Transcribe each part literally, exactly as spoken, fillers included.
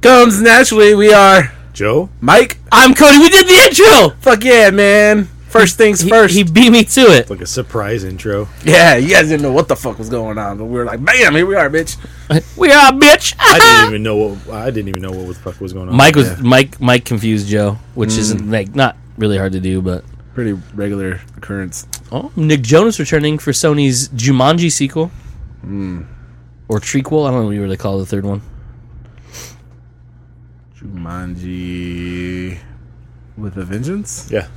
comes naturally. We are Joe, Mike. I'm Cody. We did the intro. Fuck yeah, man. First things He, first. he beat me to it. like a surprise intro. yeah, you guys didn't know what the fuck was going on, but we were like, bam, here we are, bitch. We are, bitch. I didn't even know what I didn't even know what the fuck was going on. Mike was Yeah. Mike. Mike confused Joe, which Mm. isn't like not really hard to do, but Pretty regular occurrence. oh, Nick Jonas returning for Sony's Jumanji sequel Mm. or trequel. I don't know what you really call the third one. Jumanji with a vengeance? Yeah.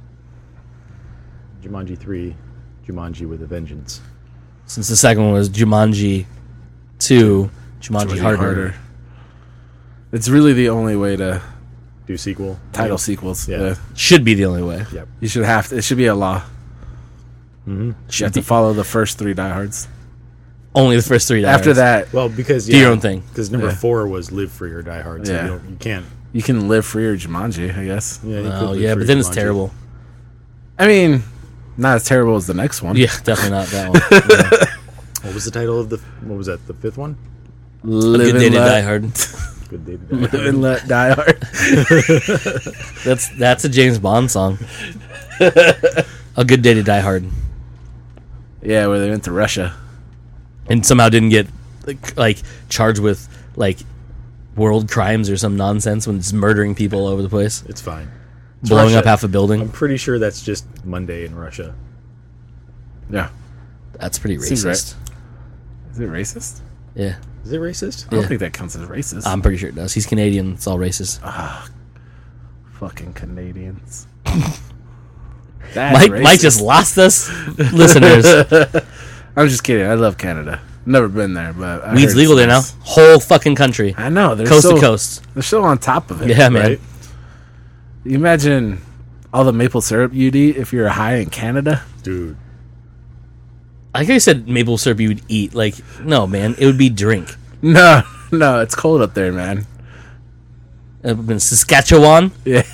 Jumanji three, Jumanji with a Vengeance. Since the second one was Jumanji two, Jumanji, Jumanji harder. harder. It's really the only way to Do sequel. title Yeah. sequels. Yeah. Yeah. Should be the only way. Yep. You should have to, it should be a law. Mm-hmm. You have to follow the first three diehards. Only the first three. After diehards. that, Well, because Do yeah, your own thing. Because number Yeah. four was Live Free or Die Hard. So Yeah. you, don't, you can't. you can live free or Jumanji, I guess. Yeah. You could Oh Live yeah, Free but then it's Jumanji. terrible. I mean, not as terrible as the next one. Yeah, definitely not that one. Yeah. What was the title of the? What was that? The fifth one? A Live good day and to let, die hard. Good Day to Die Live Hard. and let die hard. That's that's a James Bond song. A good day to die hard, Yeah, where they went to Russia. and somehow didn't get like, like charged with like world crimes or some nonsense when it's murdering people all over the place, It's fine. blowing Russia. up half a I'm building. pretty sure that's just Monday in Russia. Yeah. That's pretty Seems racist. Is it racist? Yeah, Is it racist? I don't Yeah. think that counts as racist. I'm pretty sure it does. He's Canadian. It's all racist. Fucking Canadians. That's Mike, racist. Mike just lost us listeners. I'm just kidding. I love Canada. Never been there, but I Weed's heard legal it's there now. nice. Whole fucking country, I know. They're coast so, to coast. They're so on top of it. Yeah, man. Right? You imagine all the maple syrup you'd eat if you were high in Canada? Dude. I think I said maple syrup you would eat. Like, no, man, it would be drink. No, no. It's cold up there, man. Up in Saskatchewan. Yeah.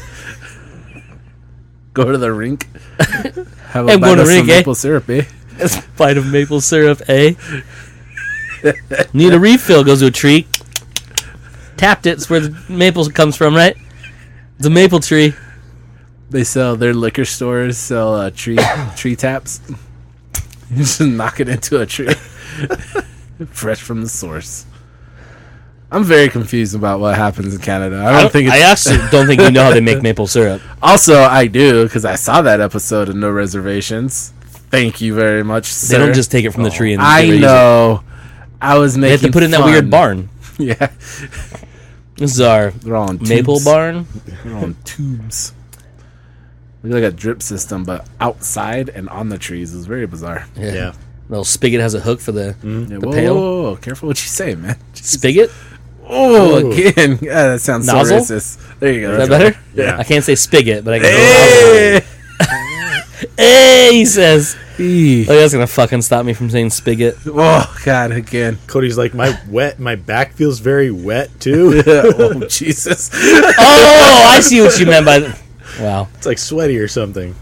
Go to the rink. Have I'm a bite going to of rink, some eh? maple syrup, eh? That's a bite of maple syrup, eh? Need a refill, goes to a tree. Tapped it, it's where the maple comes from, right? It's a maple tree. They sell their liquor stores sell uh, tree tree taps. You just knock it into a tree, fresh from the source. I'm very confused about what happens in Canada. I don't, think. It's, I actually don't think you know how they make maple syrup. also, I do because I saw that episode of No Reservations. Thank you very much, They sir. don't just take it from the tree and I reuse it. know. I was They making. have to put it in that fun. weird barn. Yeah, This is our they're all on maple tubes. barn. They're on tubes. Look like a drip system, but outside and on the trees. It was very bizarre. Yeah. Yeah. Little spigot has a hook for the Yeah, The whoa, pail? whoa, whoa, careful what you say, man. spigot. Oh, Ooh. again. Yeah, that sounds Nozzle? so racist. There you go. Is that better? Yeah. I can't say spigot, but I can Hey! go. Hey, he says. Eee. Oh, that's gonna fucking stop me from saying spigot. Oh, God, again. Cody's like, my wet, my back feels very wet too. Oh, Jesus. Oh, I see what you meant by. The- wow. It's like sweaty or something.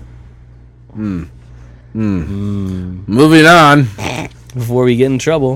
Moving on. Before we get in trouble.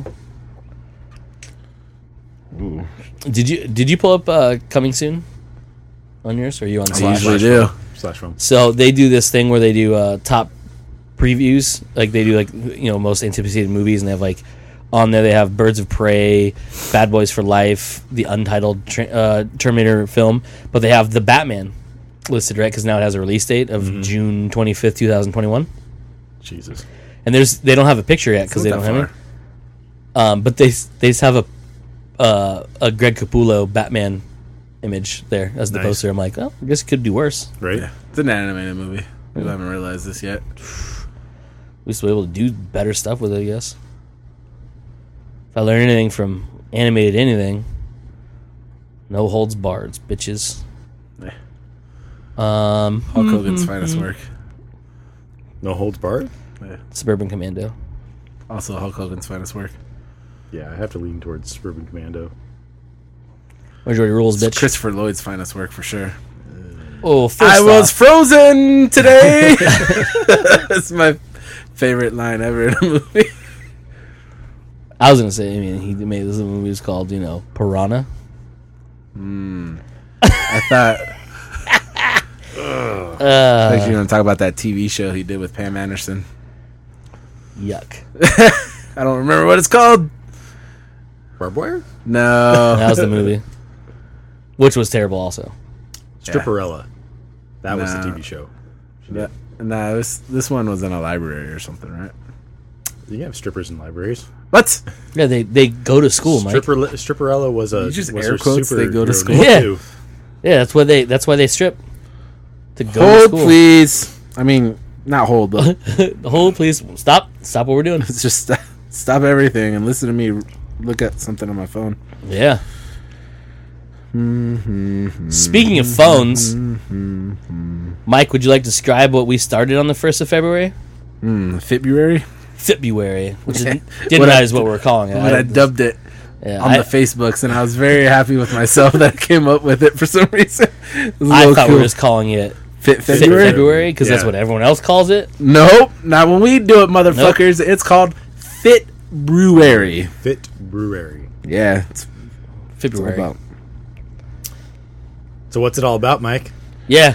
Did you did you pull up uh, Coming Soon on yours, or are you on I Slash? usually do. Slash film. So they do this thing where they do uh, top previews, like they do like you know most anticipated movies, and they have like on there they have Birds of Prey, Bad Boys for Life, the untitled tra- uh, Terminator film, but they have the Batman listed, right? Because now it has a release date of June twenty fifth, two thousand twenty one, Jesus. and there's they don't have a picture yet because they Not don't that have it. far. Um, but they they just have a uh, a Greg Capullo Batman image there as the Nice. poster. I'm like, oh, I guess it could do worse. Right? Yeah, it's an animated movie. People haven't realized this yet. We used to be able to do better stuff with it, I guess. If I learn anything from animated anything, no holds barred, bitches. Yeah. Um, Hulk Hogan's finest work. No holds barred? Yeah. Suburban Commando. Also, Hulk Hogan's finest work. Yeah, I have to lean towards Suburban Commando. Majority rules, It's bitch. Christopher Lloyd's finest work for sure. Oh, first I was off, frozen today. That's my favorite line ever in a movie. I was gonna say. I mean, he made this movie was called, you know, Piranha. I thought. Uh, I think you're going to talk about that T V show he did with Pam Anderson. yuck. I don't remember what it's called. Barbed wire? No. That was the movie, which was terrible. Also, Stripperella. That was the No. T V show. no, no, this this one was in a library or something, right? You can have strippers in libraries. What? yeah, they they go to school, Mike. Stripper, Stripperella was a You just was air her quotes, they go to superhero school? name, Yeah. too. Yeah, that's why they that's why they strip to go to Hold, school. please. I mean, not hold, but Hold, please. Stop. Stop what we're doing. it's just st- stop everything and listen to me look at something on my phone. Yeah. Speaking of phones, Mike, would you like to describe what we started on the first of February? Mm, February? February, which is, didn't What I- realize what we were calling it. But I dubbed it yeah, on I, the Facebooks, and I was very happy with myself that I came up with it for some reason. It was a I little thought we cool. were just calling it Fit Fit February? February because that's Yeah. what everyone else calls it. Nope, not when we do it, motherfuckers. It's called Fit Brewery. Fit Brewery. Yeah, it's, it's all February. about. So what's it all about, Mike? Yeah.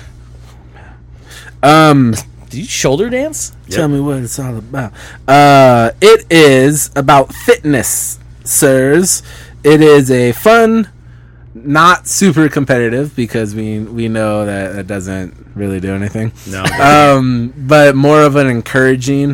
Um, Did you shoulder dance? tell me what it's all about. Uh, it is about fitness, sirs. It is a fun, not super competitive because we we know that it doesn't really do anything. No. Um, but more of an encouraging.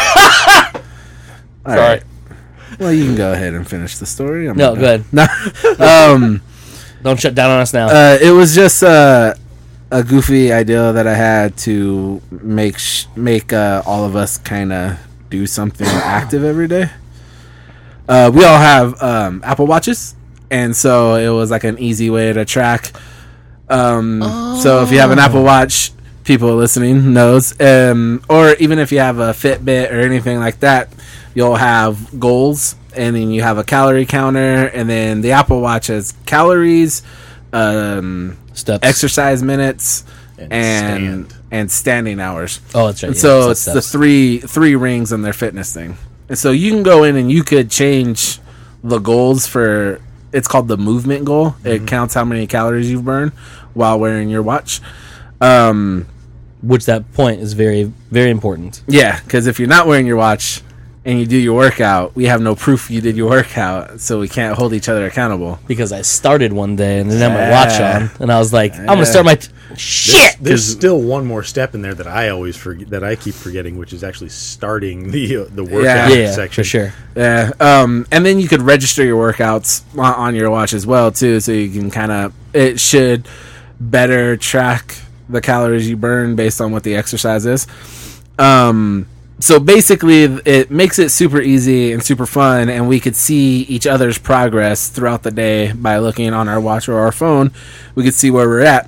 All right. Well, you can go ahead and finish the story. I'm No, not- go ahead. No. um, Don't shut down on us now. uh, it was just uh, a goofy idea that I had to make sh- make uh, all of us kind of do something active every day. Uh, we all have um, Apple Watches, and so it was like an easy way to track. Um, So if you have an Apple Watch, people listening knows, um, or even if you have a Fitbit or anything like that, you'll have goals, and then you have a calorie counter, and then the Apple Watch has calories, um, Steps. exercise minutes, And and stand. and standing hours. Oh, that's right. And yeah, so that's it's the steps. three three rings in their fitness thing. And so you can go in and you could change the goals for. It's called the movement goal. Mm-hmm. It counts how many calories you've burned while wearing your watch. Um, Which that point is very, very important. yeah, because if you're not wearing your watch and you do your workout, we have no proof you did your workout, so we can't hold each other accountable. Because I started one day and didn't have my watch Yeah. on, and I was like, I'm gonna Yeah. start my t- shit. There's still one more step in there that I always forget, that I keep forgetting, which is actually starting the uh, the workout Yeah, section. for sure. Yeah, um, and then you could register your workouts on, on your watch as well too, so you can kind of. It should better track the calories you burn based on what the exercise is. Um, so basically, it makes it super easy and super fun, and we could see each other's progress throughout the day by looking on our watch or our phone. We could see where we're at.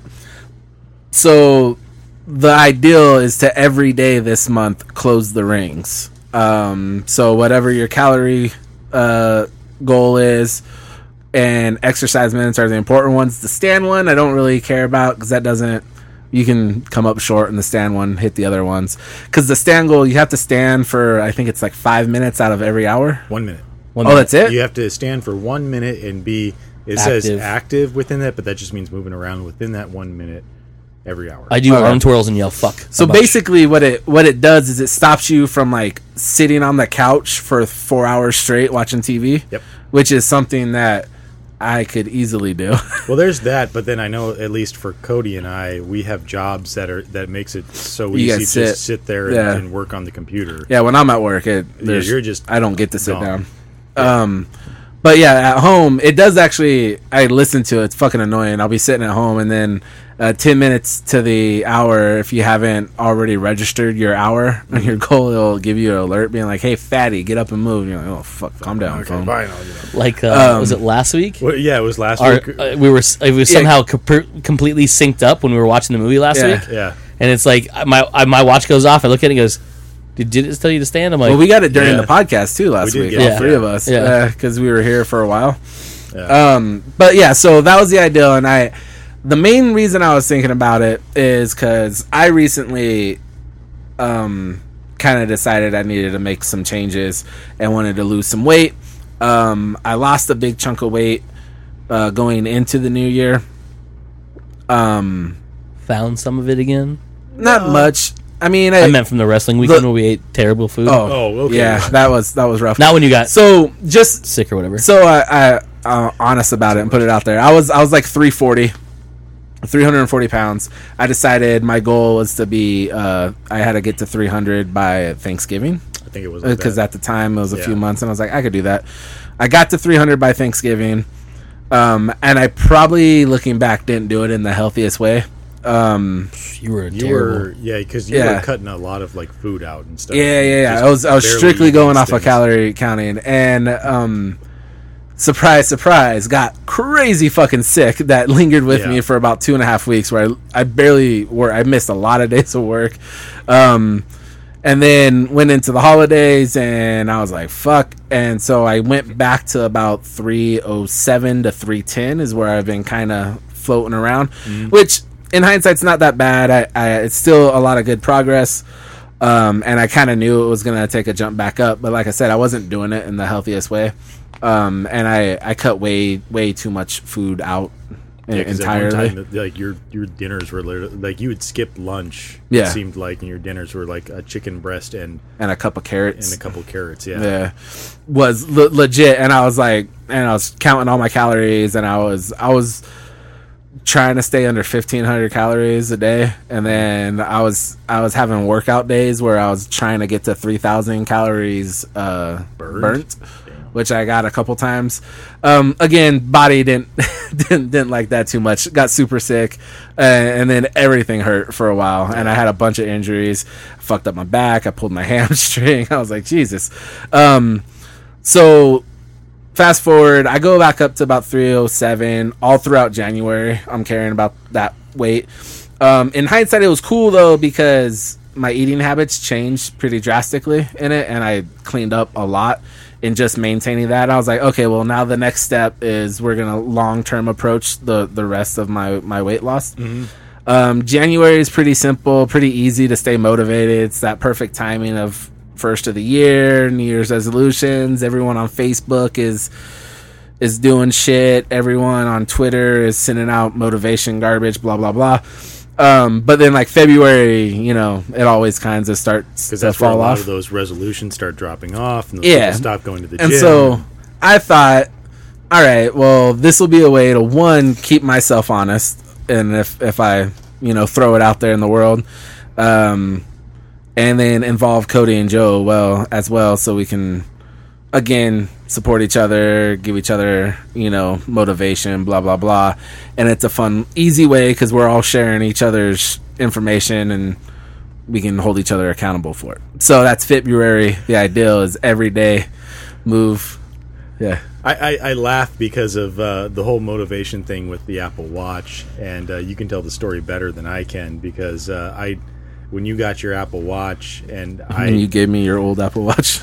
So the ideal is to every day this month close the rings. Um, so whatever your calorie uh, goal is, and exercise minutes are the important ones. The stand one I don't really care about because that doesn't. You can come up short in the stand one, hit the other ones. Because the stand goal, you have to stand for I think it's like five minutes out of every hour. One minute. One Oh, minute. that's it. You have to stand for one minute and be. It says Active. active within that, but that just means moving around within that one minute every hour. I do Okay. arm twirls and yell fuck. So a bunch. basically, what it what it does is it stops you from like sitting on the couch for four hours straight watching T V. Yep. Which is something that I could easily do. Well, there's that, but then I know at least for Cody and I, we have jobs that are that makes it so You easy gotta to sit. just sit there and, Yeah. and work on the computer. Yeah, when I'm at work, it there's, you're just I don't get to sit gone. down. Um, but yeah, at home it does actually. I listen to it. It's fucking annoying. I'll be sitting at home and then uh, ten minutes to the hour. If you haven't already registered your hour on your goal, it'll give you an alert being like, "Hey, fatty, get up and move." And you're like, "Oh fuck, calm down, Okay, phone." fine. I'll get up. like, uh, um, was it last week? Well, yeah, it was last Our, week. uh, we were s- it was Yeah. somehow comp- completely synced up when we were watching the movie last Yeah. week, yeah. and it's like my I, my watch goes off. I look at it and it goes, "Did, did it tell you to stand?" I'm like, Well, we got it during Yeah. the podcast too last We did week. get All it. three Yeah. of us, Yeah. because we were here for a while. Yeah. Um, but yeah, so that was the idea, and I, the main reason I was thinking about it is because I recently, um, kind of decided I needed to make some changes and wanted to lose some weight. Um, I lost a big chunk of weight uh, going into the new year. Um, Found some of it again. not No. much. I mean, I, I meant from the wrestling weekend the- where we ate terrible food. oh, Oh, okay. yeah, that was that was rough. Not when you got So just sick or whatever. so I, I uh, honest about it and put it out there. I was I was like three forty. three hundred forty pounds. I decided my goal was to be uh, I had to get to three hundred by Thanksgiving I think it was like because that. at the time it was a Yeah. few months and I was like I could do that. I got to three hundred by Thanksgiving, um, and I probably looking back didn't do it in the healthiest way. Um, You were You terrible. were, yeah, because you Yeah. were cutting a lot of like food out and stuff. yeah, yeah, yeah. Just I was I was barely strictly eating going these off of things. calorie counting, and um, surprise, surprise, got crazy fucking sick. That lingered with Yeah. me for about two and a half weeks, where I, I barely were. I missed a lot of days of work, um, and then went into the holidays, and I was like, "Fuck!" And so I went back to about three oh seven to three ten is where I've been kind of floating around, Mm-hmm. which in hindsight's not that bad. I, I it's still a lot of good progress. Um, and I kind of knew it was going to take a jump back up. But like I said, I wasn't doing it in the healthiest way. Um, and I, I cut way, way too much food out Yeah, 'cause at one entirely. time, like your your dinners were literally, like you would skip lunch. Yeah. It seemed like, and your dinners were like a chicken breast and And a cup of carrots. and a couple carrots. Yeah. Yeah. Was le- legit. And I was like, and I was counting all my calories and I was, I was trying to stay under fifteen hundred calories a day. And then I was, I was having workout days where I was trying to get to three thousand calories, uh, Burned? burnt. Which I got a couple times. Um, again, body didn't didn't didn't like that too much. Got super sick, uh, and then everything hurt for a while. And I had a bunch of injuries. I fucked up my back. I pulled my hamstring. I was like, Jesus. Um, so fast forward, I go back up to about three oh seven all throughout January. I'm carrying about that weight. Um, in hindsight, it was cool though because my eating habits changed pretty drastically in it, and I cleaned up a lot in just maintaining that. I was like, okay, well now the next step is we're gonna long term approach the the rest of my my weight loss. Um, January is pretty simple, pretty easy to stay motivated. It's that perfect timing of first of the year, New Year's resolutions. Everyone on Facebook is is doing shit. Everyone on Twitter is sending out motivation garbage, blah blah blah. Um, but then like February, you know, it always kind of starts Because to that's where a fall lot off. of those resolutions start dropping off, and those Yeah. people stop going to the And gym. so I thought, all right, well, this will be a way to one keep myself honest, and if if I you know throw it out there in the world, um, and then involve Cody and Joe well as well, so we can again support each other, give each other you know motivation, blah blah blah, and it's a fun, easy way because we're all sharing each other's information and we can hold each other accountable for it. So that's February. The ideal is every day move. Yeah. I, I, I laugh because of uh, the whole motivation thing with the Apple Watch, and uh, you can tell the story better than I can because uh, I, when you got your Apple Watch, and I, And you gave me your old Apple Watch.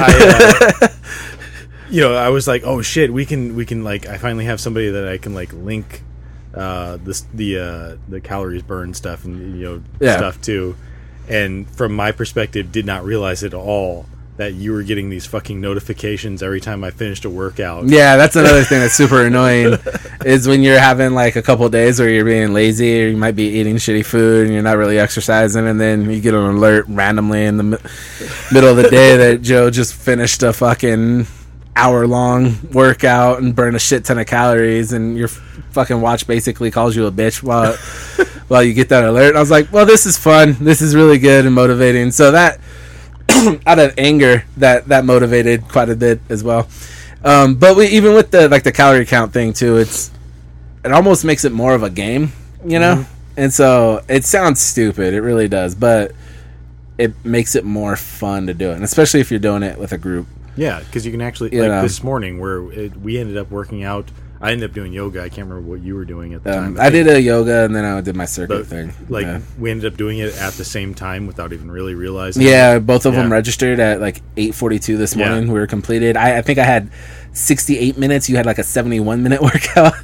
I uh, you know, I was like, oh shit, we can we can like, I finally have somebody that I can like link uh, this the uh, the calories burned stuff and you know Yeah. stuff too, and from my perspective, did not realize at all that you were getting these fucking notifications every time I finished a workout. Yeah, that's another thing that's super annoying is when you're having like a couple days where you're being lazy or you might be eating shitty food and you're not really exercising, and then you get an alert randomly in the mi- middle of the day that Joe just finished a fucking hour long workout and burned a shit ton of calories, and your fucking watch basically calls you a bitch while while you get that alert. And I was like, well, this is fun. This is really good and motivating. So that out of anger, that that motivated quite a bit as well. Um, but we, even with the like the calorie count thing too, it's it almost makes it more of a game, you know. Mm-hmm. And so it sounds stupid, it really does, but it makes it more fun to do it, and especially if you're doing it with a group. Yeah, because you can actually, You like know. this morning where it, we ended up working out. I ended up doing yoga. I can't remember what you were doing at the Um, time. I did a yoga and then I did my circuit but, thing. Like yeah. we ended up doing it at the same time without even really realizing. Yeah, both of Yeah. them registered at like eight forty-two this Yeah. morning. We were completed. I, I think I had sixty-eight minutes. You had like a seventy-one minute workout,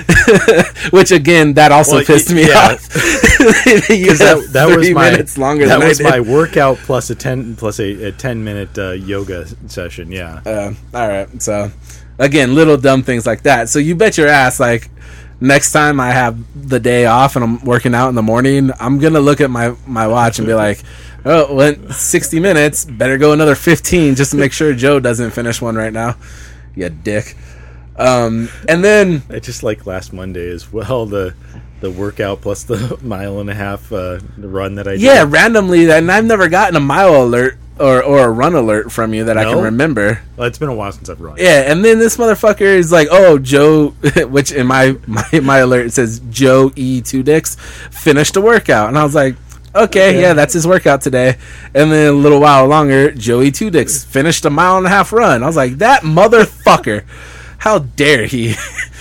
which again, that also Well, pissed y- me yeah. off. You Because that, have that was three my minutes longer that than was I my did. workout plus a ten plus a, a ten minute uh, yoga session. Yeah, Uh, all right, so again, little dumb things like that. So you bet your ass, like, next time I have the day off and I'm working out in the morning, I'm gonna look at my my watch and be like, oh, it went sixty minutes, better go another fifteen just to make sure Joe doesn't finish one right now. You dick. Um, and then I just like last Monday as well, the the workout plus the mile and a half uh, run that I did. Yeah, randomly, and I've never gotten a mile alert or, or a run alert from you that I No? can remember. Well, it's been a while since I've run. Yeah, and then this motherfucker is like, oh, Joe, which in my, my, my alert it says Joe E. Two Dicks finished a workout. And I was like, okay, Okay. yeah, that's his workout today. And then a little while longer, Joey Two Dicks finished a mile and a half run. I was like, that motherfucker, how dare he?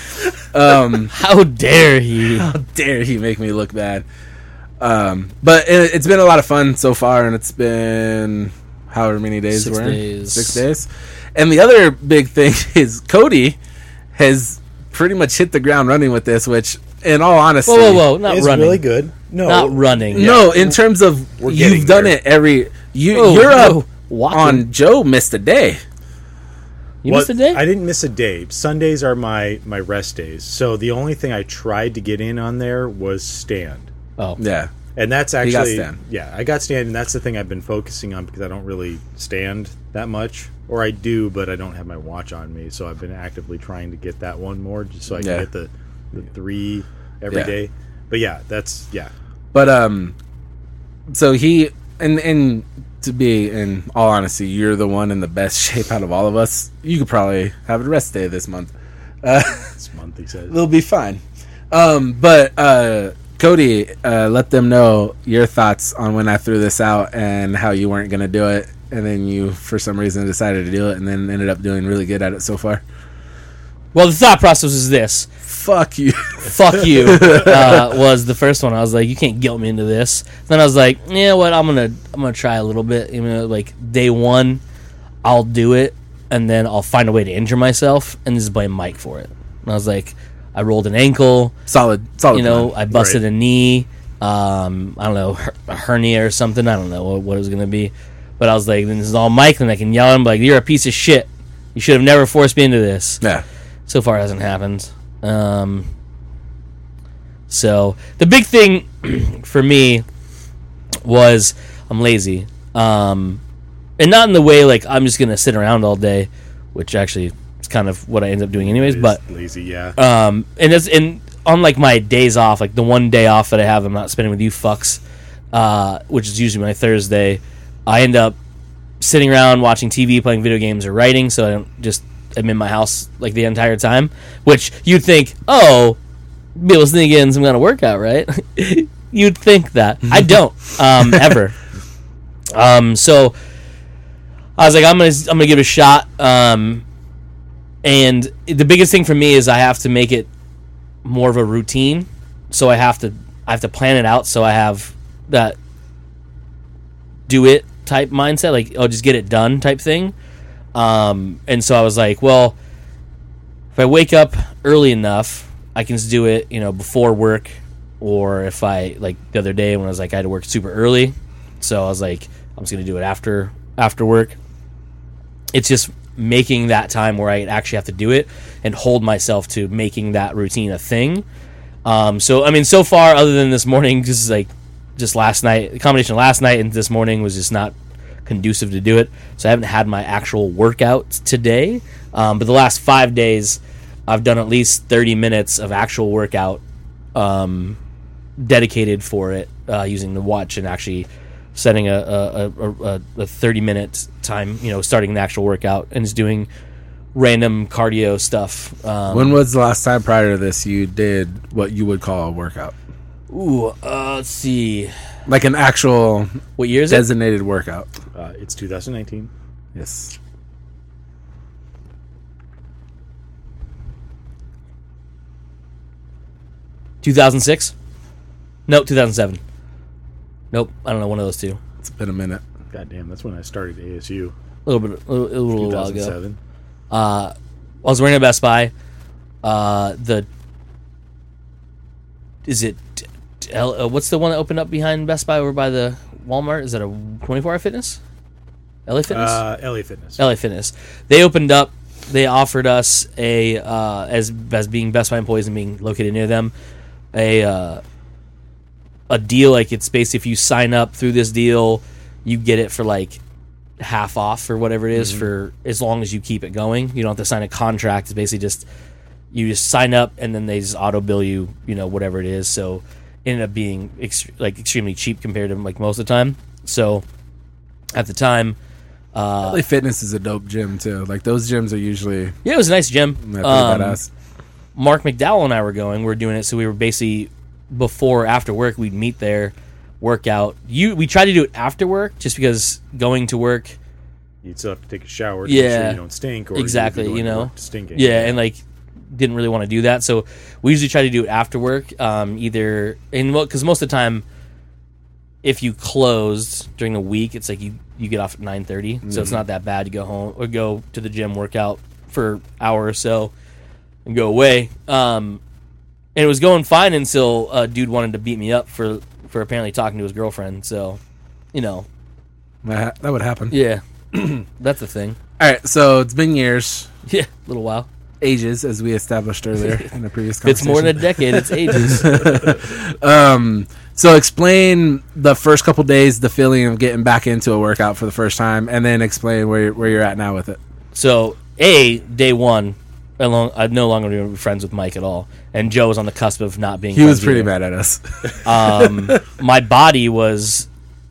um, How dare he? how dare he make me look bad? Um, but it, it's been a lot of fun so far, and it's been however many days Six we're in. days. Six days. And the other big thing is Cody has pretty much hit the ground running with this, which, in all honesty, Whoa, whoa, whoa! Not It's running. really good. No, Not running. no, in terms of We're getting you've done there. it every you Whoa, you're whoa, up walking. on Joe missed a day. You What- missed a day. I didn't miss a day. Sundays are my my rest days. So the only thing I tried to get in on there was stand. oh, Yeah. And that's got actually stand. yeah, I got stand, and that's the thing I've been focusing on because I don't really stand that much, or I do, but I don't have my watch on me. So I've been actively trying to get that one more, just so I can Yeah. get the, the three every day. Yeah. But yeah, that's yeah. But um, so he and and to be in all honesty, you're the one in the best shape out of all of us. You could probably have a rest day this month. Uh, This month he says. It'll be fine. Um, but uh, Cody, uh, let them know your thoughts on when I threw this out and how you weren't gonna do it, and then you for some reason decided to do it, and then ended up doing really good at it so far. well, the thought process is this: Fuck you. "Fuck you" uh, was the first one. I was like, "You can't guilt me into this." Then I was like, "Yeah, what? I'm gonna, I'm gonna try a little bit. You know, like day one, I'll do it, and then I'll find a way to injure myself, and just blame Mike for it." And I was like, I rolled an ankle. Solid, solid. You know, plan. I busted Right. a knee. Um, I don't know, her- a hernia or something. I don't know what, what it was gonna be, but I was like, "Then this is all Mike." And I can yell at him like, "You're a piece of shit. You should have never forced me into this." yeah. So far, it hasn't happened. Um, so the big thing for me was I'm lazy, um, and not in the way like I'm just gonna sit around all day, which actually is kind of what I end up doing anyways. It is But lazy, yeah. um, and it's and on like my days off, like the one day off that I have, I'm not spending with you fucks, uh, which is usually my Thursday. I end up sitting around watching T V, playing video games, or writing. So I don't just I'm in my house like the entire time. Which you'd think, oh, be able to sneak in some kind of workout, right? You'd think that. I don't um, ever. Um, so I was like, I'm gonna I'm gonna give it a shot. Um, and the biggest thing for me is I have to make it more of a routine. So I have to I have to plan it out. So I have that do it type mindset, like oh, just get it done type thing. Um, and so I was like, well, if I wake up early enough, I can just do it, you know, before work. Or if I like the other day when I was like I had to work super early, so I was like I'm just gonna do it after after work. It's just making that time where I actually have to do it and hold myself to making that routine a thing. Um, so I mean, so far, other than this morning, just like just last night, the combination of last night and this morning was just not conducive to do it. So I haven't had my actual workout today, um, but the last five days, I've done at least thirty minutes of actual workout um, dedicated for it uh, using the watch and actually setting a a, a, a a thirty minute time, you know, starting the actual workout and just doing random cardio stuff. Um, When was the last time prior to this you did what you would call a workout? ooh, uh, let's see, Like an actual what year is it? designated workout. Uh, it's two thousand nineteen. Yes. two thousand six? Nope, two thousand seven. Nope, I don't know, one of those two. It's been a minute. God damn, that's when I started A S U. A little bit, a little, a little while ago. two thousand seven. Uh, I was working at Best Buy. Uh, the is it L, uh, what's the one that opened up behind Best Buy over by the Walmart? Is that a twenty-four hour Fitness? L A Fitness? Uh, L A Fitness. L A Fitness. They opened up they offered us a uh, as as being Best Buy employees and being located near them, a uh, a deal. Like it's basically if you sign up through this deal, you get it for like half off or whatever it is mm-hmm. for as long as you keep it going. You don't have to sign a contract. It's basically just you just sign up and then they just auto bill you, you know, whatever it is. So it ended up being ex- like extremely cheap compared to like most of the time. So at the time. Uh, L A Fitness is a dope gym too. Like those gyms are usually yeah, it was a nice gym. Yeah, pretty um, badass. Mark McDowell and I were going. We were doing it, so we were basically before or after work. We'd meet there, work out. You we tried to do it after work, just because going to work. You'd still have to take a shower to yeah, make sure you don't stink. Or exactly. You You know, stinking. Yeah, and like didn't really want to do that, so we usually try to do it after work. Um, either in what because most of the time. If you closed during the week, it's like you, you get off at nine thirty, mm-hmm. so it's not that bad to go home or go to the gym, work out for an hour or so, and go away. Um, and it was going fine until a dude wanted to beat me up for, for apparently talking to his girlfriend. So, you know. That, that would happen. Yeah. That's the thing. All right, so it's been years. Yeah, a little while. Ages, as we established earlier in a previous conversation. It's more than a decade. It's ages. um, so explain the first couple days, the feeling of getting back into a workout for the first time, and then explain where you're, where you're at now with it. So, A, day one, I long, I'm no longer going to be friends with Mike at all. And Joe was on the cusp of not being He friends was pretty either. mad at us. um, my body was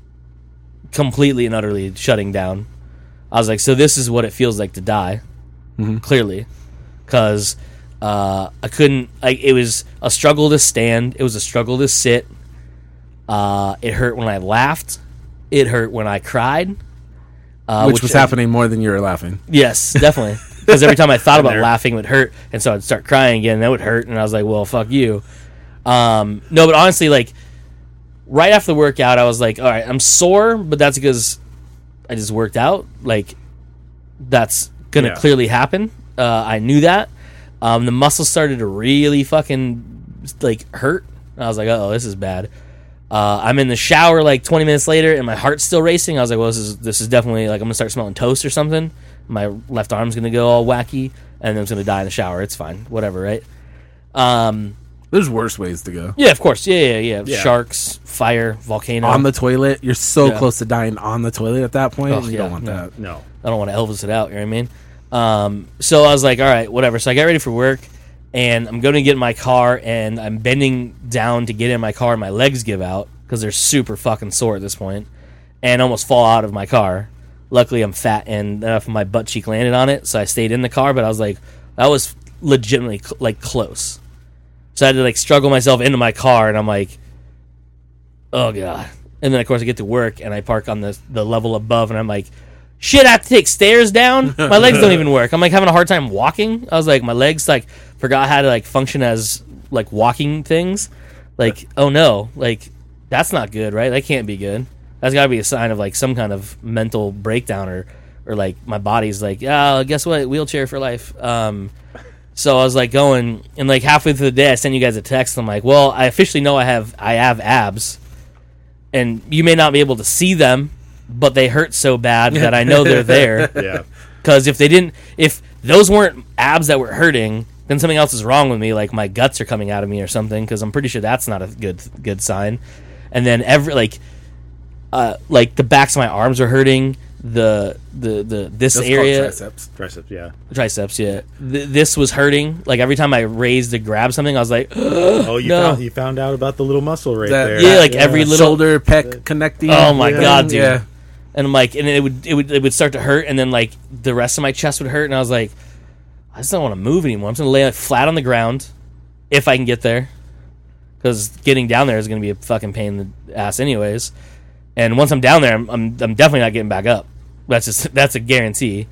completely and utterly shutting down. I was like, so this is what it feels like to die, mm-hmm. clearly. Because uh, I couldn't, like, it was a struggle to stand. It was a struggle to sit. Uh, it hurt when I laughed. It hurt when I cried. Uh, which, which was I, happening more than you were laughing. Yes, definitely. Because every time I thought about laughing, it would hurt. And so I'd start crying again, and that would hurt. And I was like, well, fuck you. Um, no, but honestly, like, right after the workout, I was like, all right, I'm sore, but that's because I just worked out. Like, that's going to yeah. clearly happen. Uh, I knew that. Um, the muscles started to really fucking, like, hurt. I was like, uh-oh, this is bad. Uh, I'm in the shower, like, twenty minutes later, and my heart's still racing. I was like, well, this is this is definitely, like, I'm going to start smelling toast or something. My left arm's going to go all wacky, and then I'm going to die in the shower. It's fine. Whatever, right? Um, There's worse ways to go. Yeah, of course. Yeah, yeah, yeah. yeah. Sharks, fire, volcano. On the toilet. You're so yeah. close to dying on the toilet at that point. Oh, you yeah, don't want no. that. No. I don't want to Elvis it out, you know what I mean? Um, so I was like, all right, whatever. So I got ready for work, and I'm going to get in my car, and I'm bending down to get in my car, and my legs give out because they're super fucking sore at this point, and almost fall out of my car. Luckily, I'm fat, and enough of my butt cheek landed on it, so I stayed in the car, but I was like, that was legitimately, cl- like, close. So I had to, like, struggle myself into my car, and I'm like, oh, God. And then, of course, I get to work, and I park on the the level above, and I'm like, shit, I have to take stairs down? My legs don't even work. I'm, like, having a hard time walking. I was like, my legs, like, forgot how to, like, function as, like, walking things. Like, oh, no. Like, that's not good, right? That can't be good. That's got to be a sign of, like, some kind of mental breakdown or, or like, my body's like, yeah, guess what? Wheelchair for life. Um, so I was, like, going, and, like, halfway through the day, I sent you guys a text. I'm like, well, I officially know I have I have abs, and you may not be able to see them, but they hurt so bad that I know they're there. Yeah. Because if they didn't, if those weren't abs that were hurting, then something else is wrong with me, like my guts are coming out of me or something, because I'm pretty sure that's not a good good sign. And then every, like, uh, like the backs of my arms are hurting, the the the this That's area called triceps. Triceps, yeah. triceps, yeah. Th- this was hurting. Like every time I raised to grab something, I was like, oh, you no. found you found out about the little muscle right That- there. Yeah, like every little shoulder pec connecting. Oh my thing. God, dude. Yeah. And I'm like, and it would it would it would start to hurt, and then like the rest of my chest would hurt, and I was like, I just don't want to move anymore. I'm just gonna lay like, flat on the ground if I can get there, because getting down there is gonna be a fucking pain in the ass anyways. And once I'm down there, I'm I'm, I'm definitely not getting back up. That's just that's a guarantee.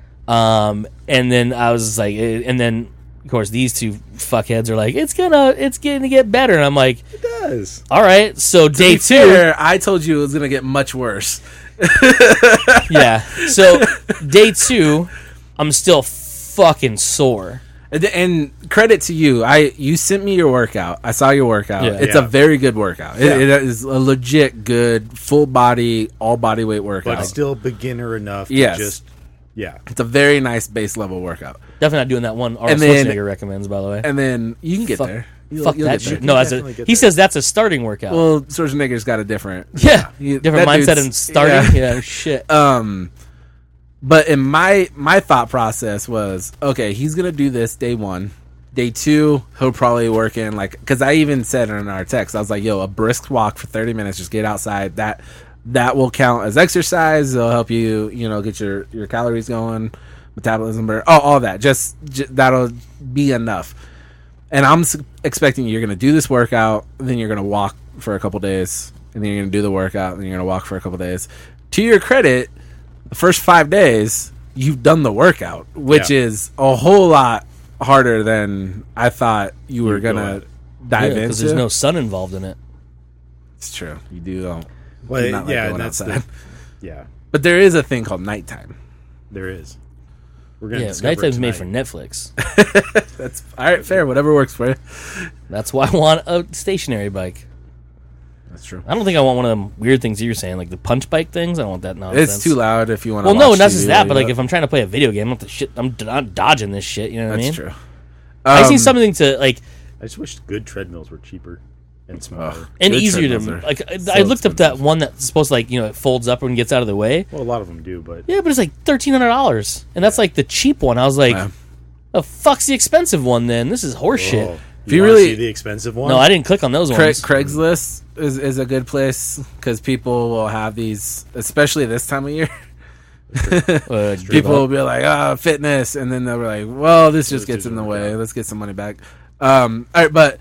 Um, and then I was just like, and then of course these two fuckheads are like, it's gonna it's gonna get better, and I'm like, It does. all right. So To day be two. fair, I told you it was going to get much worse. Yeah. So day two, I'm still fucking sore. And, and credit to you. I You sent me your workout. I saw your workout. Yeah. It's Yeah. a very good workout. Yeah. It, it is a legit good, full body, all body weight workout. But still beginner enough Yes. to just Yeah. It's a very nice base level workout. Definitely not doing that one Arnold And then- Schwarzenegger recommends, by the way. And then you can get Fuck- there. You'll, Fuck you'll that get shit. there. No, as a, definitely get he there. says that's a starting workout. Well, Schwarzenegger's got a different. yeah, he- different that mindset dude's- in starting. yeah. Yeah, shit. Um, but in my my thought process was, okay, he's gonna do this day one. Day two, he'll probably work in like, because I even said in our text, I was like, yo, a brisk walk for thirty minutes, just get outside. That that will count as exercise. It'll help you, you know, get your your calories going, metabolism, or oh, all that. Just, just that'll be enough. And I'm s- expecting you're going to do this workout, then you're going to walk for a couple days, and then you're going to do the workout, and then you're going to walk for a couple days. To your credit, the first five days, you've done the workout, which Yeah. is a whole lot harder than I thought you were You'd go going at. to dive into. Because there's no sun involved in it. It's true. You do don't. Well, do not like yeah, going and that's outside. the, yeah, But there is a thing called nighttime. there is. We're gonna Yeah, discover it nighttime's made for tonight. Netflix. That's all right. Fair. Whatever works for you. That's why I want a stationary bike. That's true. I don't think I want one of them weird things you're saying, like the punch bike things. I don't want that nonsense. It's too loud if you want to. Well, no, not just that, but like if I'm trying to play a video game, I'm not the shit. I'm, d- I'm dodging this shit. You know what that's I mean? true. I Um, see something to like I just wish good treadmills were cheaper and smaller. and good easier to treadmills are like. I- so I looked up that expensive. one that's supposed to like you know it folds up and gets out of the way. Well, a lot of them do, but Yeah, but it's like thirteen hundred dollars, and that's like the cheap one. I was like, Yeah. the fuck's the expensive one? Then this is horseshit. Oh, If you wanna really- see the expensive one, No, I didn't click on those Cra- ones. Craigslist is, is a good place because people will have these, especially this time of year. Uh, People will be like, "Ah, fitness," and then they'll be like, "Well, this just This gets in doesn't the work way. out. Let's get some money back." Um, all right, but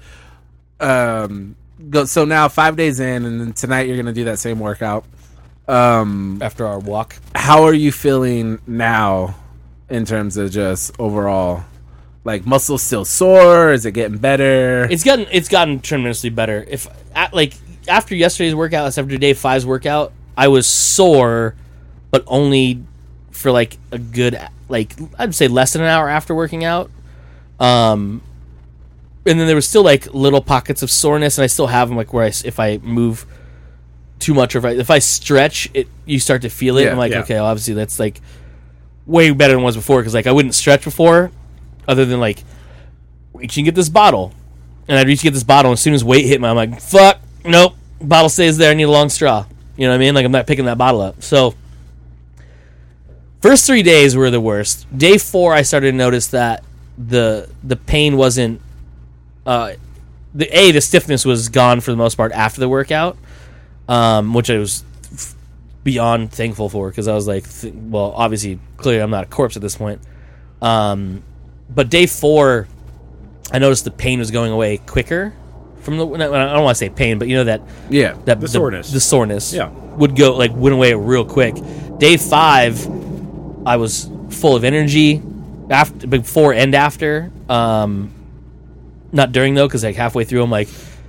um, go. So now five days in, and then tonight you're gonna do that same workout. Um, after our walk. how are you feeling now in terms of just overall? Like, muscles still sore? Is it getting better? It's gotten it's gotten tremendously better. If at, like after yesterday's workout, that's after day five's workout, I was sore, but only for like a good like I'd say less than an hour after working out. Um, and then there was still like little pockets of soreness, and I still have them like where I s- if I move too much or if I, if I stretch it, you start to feel it. Yeah, I'm like, yeah. okay, well, obviously that's like way better than it was before because like I wouldn't stretch before, other than like reaching get this bottle, and I'd reach to get this bottle, and as soon as weight hit me, I'm like, fuck, nope, bottle stays there. I need a long straw. You know what I mean? Like I'm not picking that bottle up. So first three days were the worst. Day four, I started to notice that the the pain wasn't. Uh, the a the stiffness was gone for the most part after the workout, um, which I was f- beyond thankful for because I was like, th- well, obviously, clearly, I'm not a corpse at this point. Um, but day four, I noticed the pain was going away quicker from the. I don't want to say pain, but you know that yeah. that The soreness. the soreness, Yeah. would go like went away real quick. Day five, I was full of energy after, before and after. Um, not during though, because like halfway through, I'm like,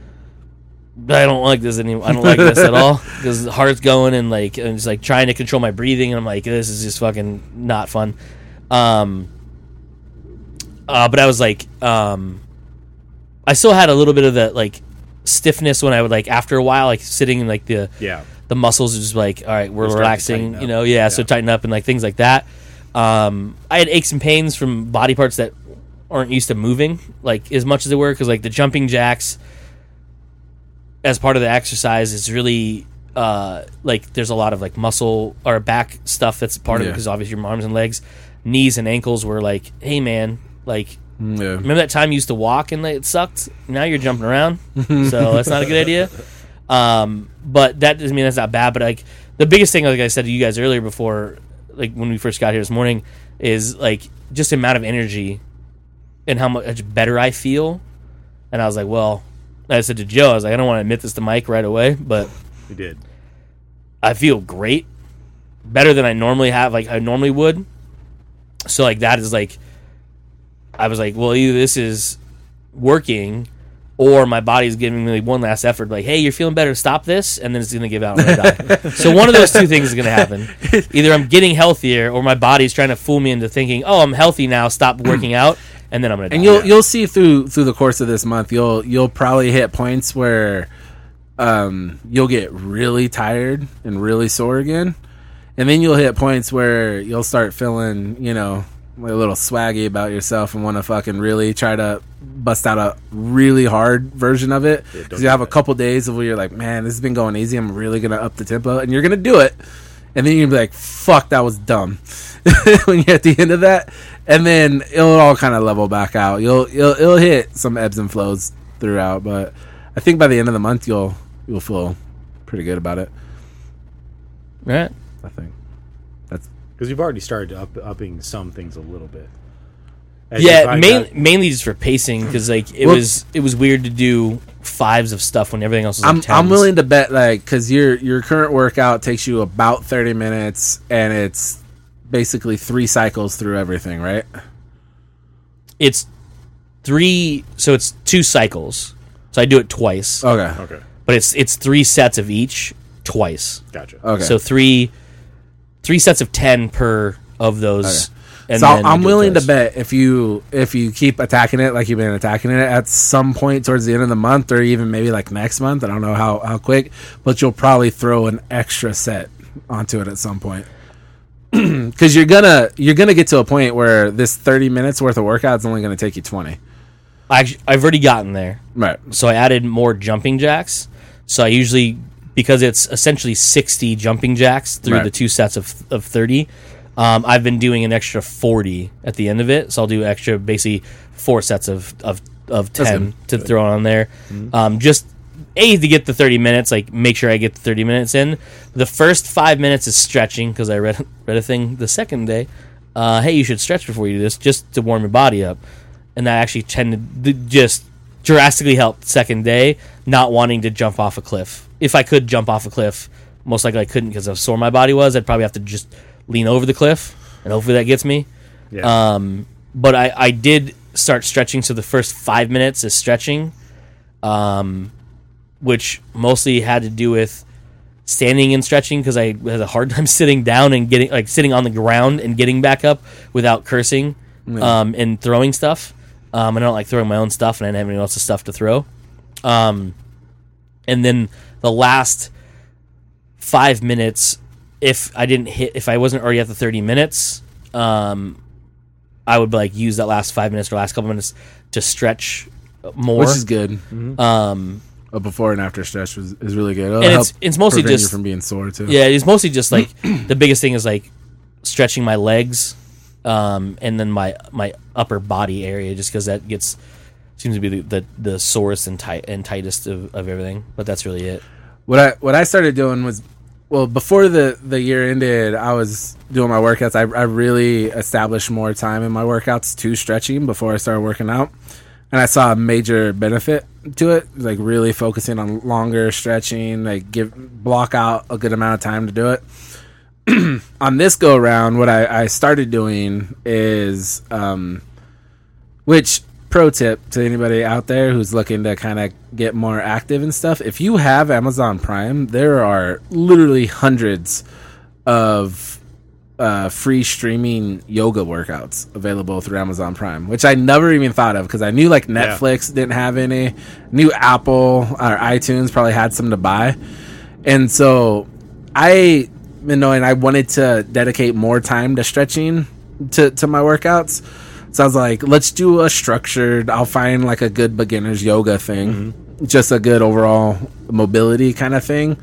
I don't like this anymore. I don't like this at all because the heart's going and like I'm just like trying to control my breathing, and I'm like, this is just fucking not fun. Um, uh, but I was like, um, I still had a little bit of the like stiffness when I would like after a while, like sitting in like the yeah, the muscles are just like, all right, we're They start to relaxing, tighten up. you know, yeah, so Yeah. tighten up and like things like that. Um, I had aches and pains from body parts that aren't used to moving like as much as they were because like the jumping jacks as part of the exercise is really uh, like there's a lot of like muscle or back stuff that's part of it Yeah. because obviously your arms and legs, knees and ankles were like, hey man, like Mm, yeah. remember that time you used to walk and it sucked? Now you're jumping around, so that's not a good idea. Um, but that doesn't mean that's not bad. But like the biggest thing, like I said to you guys earlier before, like when we first got here this morning, is like just the amount of energy and how much better I feel. And I was like, well, I said to Joe, I was like, I don't want to admit this to Mike right away, but we did. I feel great, better than I normally have, like I normally would. So like that is like, I was like, well, either this is working, or my body's giving me one last effort, like, hey, you're feeling better, stop this, and then it's gonna give out and I die. So one of those two things is gonna happen. Either I'm getting healthier, or my body's trying to fool me into thinking, oh, I'm healthy now, stop working out, and then I'm gonna die. And you'll you'll see through through the course of this month, you'll you'll probably hit points where um, you'll get really tired and really sore again, And then you'll hit points where you'll start feeling, you know, a little swaggy about yourself and want to fucking really try to bust out a really hard version of it. Because yeah, you have a couple days of where you're like, man, this has been going easy. I'm really going to up the tempo. And you're going to do it. And then you're going to be like, fuck, that was dumb. When you're at the end of that. And then it'll all kind of level back out. You'll, you'll, it'll hit some ebbs and flows throughout. But I think by the end of the month, you'll, you'll feel pretty good about it. Right. I think that's because you've already started up, upping some things a little bit. As yeah, main, mainly just for pacing because like it well, was it was weird to do fives of stuff when everything else was. I'm like tens. I'm willing to bet like because your your current workout takes you about thirty minutes and it's basically three cycles through everything, right? It's three, so it's two cycles. So I do it twice. Okay, okay, but it's it's three sets of each twice. Gotcha. Okay, so three. Three sets of ten per of those. Okay. And so then I'm willing twice. to bet if you if you keep attacking it like you've been attacking it at some point towards the end of the month or even maybe like next month, I don't know how, how quick, but you'll probably throw an extra set onto it at some point. Because you're gonna you're gonna get to a point where this thirty minutes worth of workout is only gonna take you twenty. I, I've already gotten there. Right. So I added more jumping jacks. So I usually, because it's essentially sixty jumping jacks through right. the two sets of of thirty, um, I've been doing an extra forty at the end of it. So I'll do extra, basically four sets of of, of ten to good. Throw on there. Mm-hmm. Um, just A, to get the thirty minutes, like make sure I get the thirty minutes in. The first five minutes is stretching because I read read a thing the second day. Uh, hey, you should stretch before you do this just to warm your body up. And that actually tended to just drastically helped second day, not wanting to jump off a cliff. If I could jump off a cliff, most likely I couldn't because of how sore my body was. I'd probably have to just lean over the cliff, and hopefully that gets me. Yeah. Um, but I, I did start stretching, so the first five minutes is stretching, um, which mostly had to do with standing and stretching because I had a hard time sitting down and getting like sitting on the ground and getting back up without cursing yeah. um, and throwing stuff. Um, I don't like throwing my own stuff, and I didn't have anyone else's stuff to throw. Um, and then the last five minutes, if I didn't hit, if I wasn't already at the thirty minutes, um, I would like use that last five minutes or last couple minutes to stretch more, which is good. Mm-hmm. Um, a before and after stretch was, is really good. It'll and help it's it's mostly prevent just you from being sore too. Yeah, it's mostly just like the biggest thing is like stretching my legs, um, and then my my upper body area, just because that gets seems to be the the, the sorest and tight and tightest of, of everything. But that's really it. What I what I started doing was, well, before the, the year ended, I was doing my workouts. I, I really established more time in my workouts to stretching before I started working out. And I saw a major benefit to it, like really focusing on longer stretching, like give block out a good amount of time to do it. On this go around, what I, I started doing is, um, which... pro tip to anybody out there who's looking to kind of get more active and stuff, if you have Amazon Prime, there are literally hundreds of uh, free streaming yoga workouts available through Amazon Prime, which I never even thought of because I knew like Netflix yeah. didn't have any, knew Apple or iTunes probably had some to buy. And so I been knowing I wanted to dedicate more time to stretching to, to my workouts. So I was like, let's do a structured, I'll find like a good beginner's yoga thing. Mm-hmm. Just a good overall mobility kind of thing.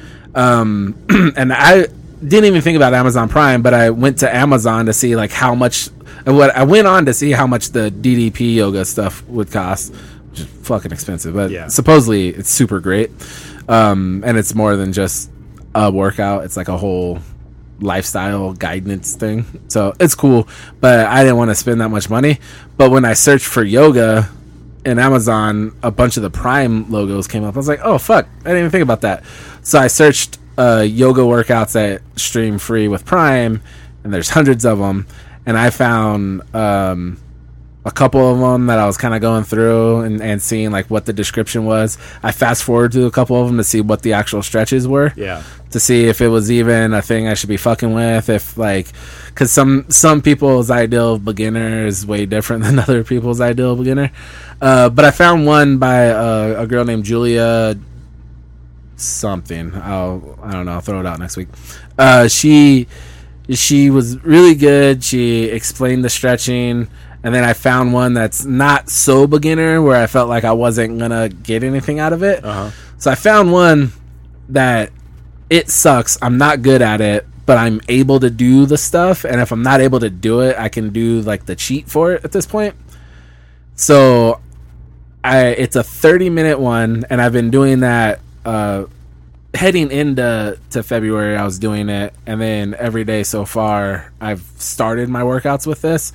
Um, and I didn't even think about Amazon Prime, but I went to Amazon to see like how much, what I went on to see how much the D D P yoga stuff would cost, which is fucking expensive, but yeah. supposedly it's super great. Um, and it's more than just a workout. It's like a whole lifestyle guidance thing, so it's cool, but I didn't want to spend that much money. But when I searched for yoga in Amazon, a bunch of the Prime logos came up. I was like, oh fuck, I didn't even think about that. So I searched uh, yoga workouts that stream free with Prime, and there's hundreds of them, and I found um, a couple of them that I was kind of going through and, and seeing like what the description was. I fast forward to a couple of them to see what the actual stretches were. Yeah. To see if it was even a thing I should be fucking with. If like, because some some people's ideal beginner is way different than other people's ideal beginner. Uh, but I found one by uh, a girl named Julia something. I'll I don't know. I'll throw it out next week. Uh, she she was really good. She explained the stretching, and then I found one that's not so beginner where I felt like I wasn't gonna get anything out of it. Uh-huh. So I found one that it sucks. I'm not good at it, but I'm able to do the stuff. And if I'm not able to do it, I can do like the cheat for it at this point. So I it's a thirty minute one, and I've been doing that. Uh, heading into to February, I was doing it, and then every day so far, I've started my workouts with this.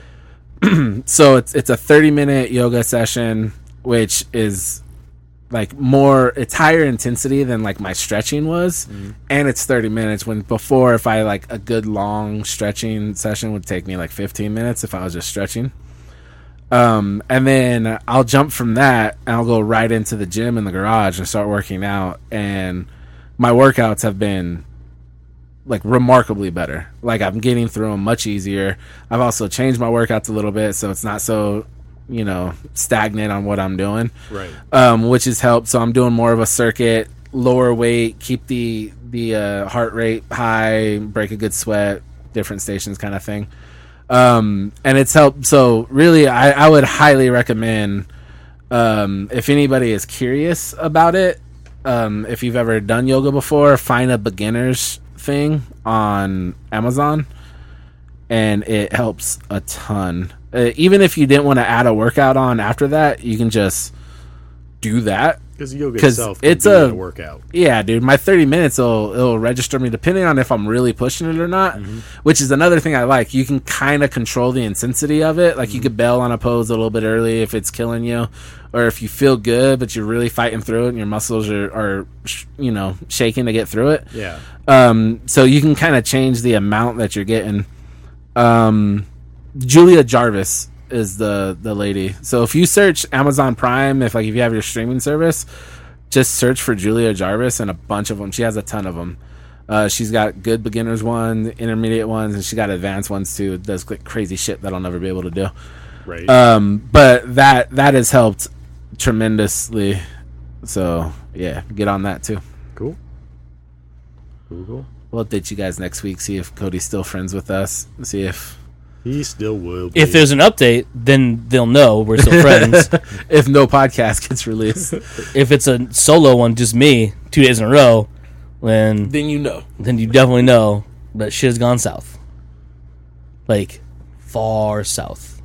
So it's it's a thirty minute yoga session, which is like more, it's higher intensity than like my stretching was, mm-hmm. and it's thirty minutes. When before, if I like a good long stretching session would take me like fifteen minutes if I was just stretching. Um, and then I'll jump from that and I'll go right into the gym in the garage and start working out. And my workouts have been like remarkably better. Like I'm getting through them much easier. I've also changed my workouts a little bit, so it's not so, you know, stagnant on what I'm doing. Right. Um, which has helped. So I'm doing more of a circuit, lower weight, keep the, the, uh, heart rate high, break a good sweat, different stations kind of thing. Um, and it's helped. So really, I, I would highly recommend, um, if anybody is curious about it, um, if you've ever done yoga before, find a beginner's thing on Amazon, and it helps a ton. Uh, even if you didn't want to add a workout on after that, you can just do that. Because yoga itself can it's be a, a workout. Yeah, dude. My thirty minutes will it'll register me depending on if I'm really pushing it or not. Mm-hmm. Which is another thing I like. You can kind of control the intensity of it. Like mm-hmm. you could bail on a pose a little bit early if it's killing you, or if you feel good but you're really fighting through it and your muscles are, are you know, shaking to get through it. Yeah. Um. So you can kind of change the amount that you're getting. Um, Julia Jarvis is the the lady. So if you search Amazon Prime, if like if you have your streaming service, just search for Julia Jarvis and a bunch of them. She has a ton of them. Uh, she's got good beginners ones, intermediate ones, and she got advanced ones too. It does like crazy shit that I'll never be able to do. Right. Um, but that that has helped tremendously. So yeah, get on that too. Cool. Cool. Cool. We'll update you guys next week. See if Cody's still friends with us. See if. He still will be. If there's an update, then they'll know we're still friends. If no podcast gets released. If it's a solo one, just me, two days in a row, then then you know. Then you definitely know that shit has gone south. Like, far south.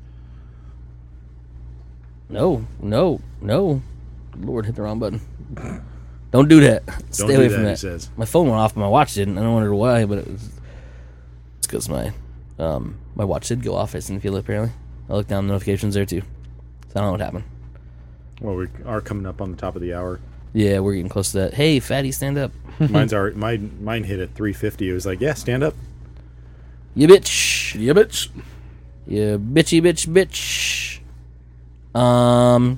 No, no, no. Lord, hit the wrong button. Don't do that. Stay Don't away do from that, that. he says. My phone went off, but my watch didn't. I don't wonder why, but it was. It's because my um my watch did go off. I didn't feel it apparently. I looked down the notifications there too. So I don't know what happened. Well, we are coming up on the top of the hour. Yeah, we're getting close to that. Hey, fatty, stand up. Mine's already, mine, mine hit at three fifty. It was like, yeah, stand up. You bitch. Yeah, bitch. You bitchy bitch bitch. Um,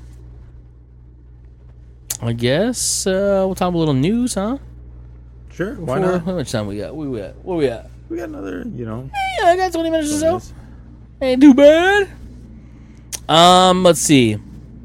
I guess uh, we'll talk a little news, huh? Sure, why Before, not? how much time we got? Where we at? Where we at? We got another, you know. Yeah, I got twenty minutes or so. minutes. Ain't too bad. Um, let's see.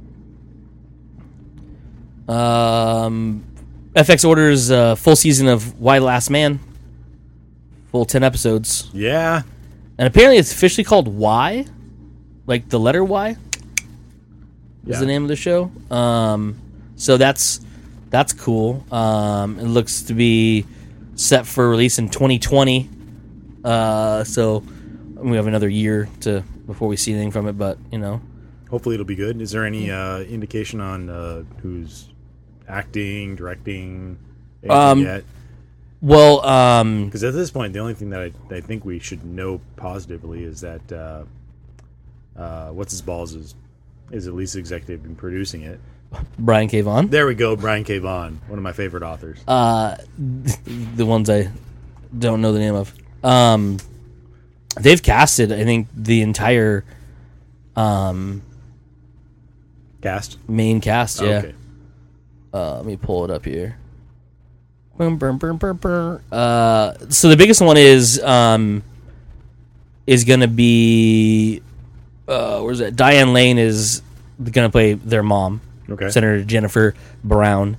Um, F X orders a full season of Why Last Man. Full ten episodes. Yeah. And apparently it's officially called Y. Like the letter Y. Is Yeah. the name of the show. Um, so that's that's cool. Um, it looks to be set for release in twenty twenty. Uh, so we have another year to before we see anything from it, but you know, Hopefully it'll be good. Is there any uh, indication on uh, who's acting, directing, anything Um, yet? well, um, Because at this point, the only thing that I, I think we should know positively is that uh, uh, what's his balls is is at least executive in producing it. Brian K. Vaughan. There we go, Brian K. Vaughan, one of my favorite authors. Uh, the ones I don't know the name of. Um, they've casted, I think, the entire um Cast? main cast. Oh, Yeah. okay. Uh, let me pull it up here. Bum, bum, bum, bum, bum. Uh, so the biggest one is um, is gonna be uh, where's that? Diane Lane is gonna play their mom, Okay. Senator Jennifer Brown.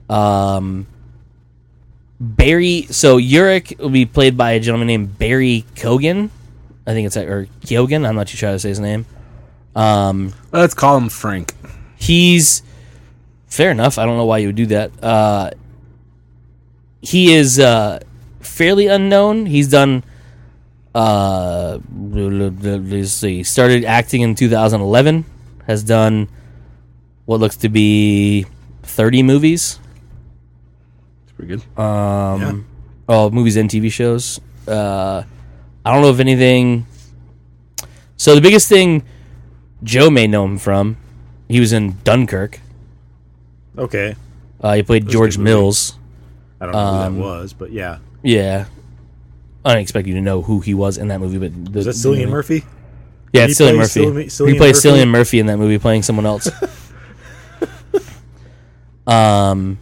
Um, Barry. So Yurik will be played by a gentleman named Barry Kogan. I think it's or Kyogen. I'm not too sure how to say his name. Um, Let's call him Frank. He's fair enough. I don't know why you would do that. Uh, he is uh, fairly unknown. He's done. Uh, let's see. Started acting in two thousand eleven. Has done what looks to be thirty movies. It's pretty good. Um, Yeah. Oh, movies and T V shows. Uh, I don't know if anything. So the biggest thing Joe may know him from, he was in Dunkirk. Okay. Uh, he played That's a George good movie. Mills. I don't know Um, who that was, but yeah. Yeah. I don't expect you to know who he was in that movie, but the, Is that the Cillian movie- Murphy? Yeah, Did it's he Cillian play Murphy. Cillian- he Cillian played Murphy? Cillian Murphy in that movie, playing someone else. um,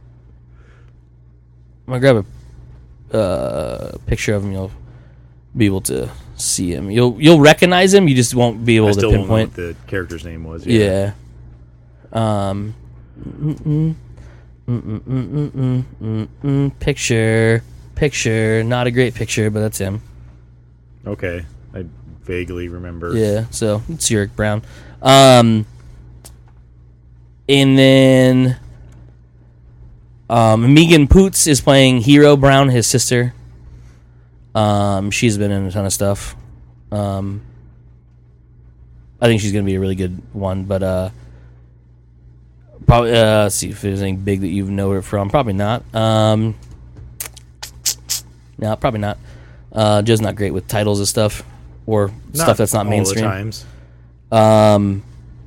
I'm gonna grab a uh, picture of him. You'll be able to see him. You'll you'll recognize him. You just won't be able I to still won't know pinpoint. what the character's name was. Yeah. Um. Mm-mm, mm-mm, mm-mm, mm-mm, mm-mm, picture, picture. Not a great picture, but that's him. Okay. I vaguely remember. Yeah, so it's Yurik Brown. Um, and then um, Megan Poots is playing Hero Brown, his sister. Um, she's been in a ton of stuff. Um, I think she's going to be a really good one, but uh, probably uh, let's see if there's anything big that you know her from. Probably not. Um, no, probably not. Uh, Joe's not great with titles and stuff. Or stuff that's not all mainstream. The times. Um,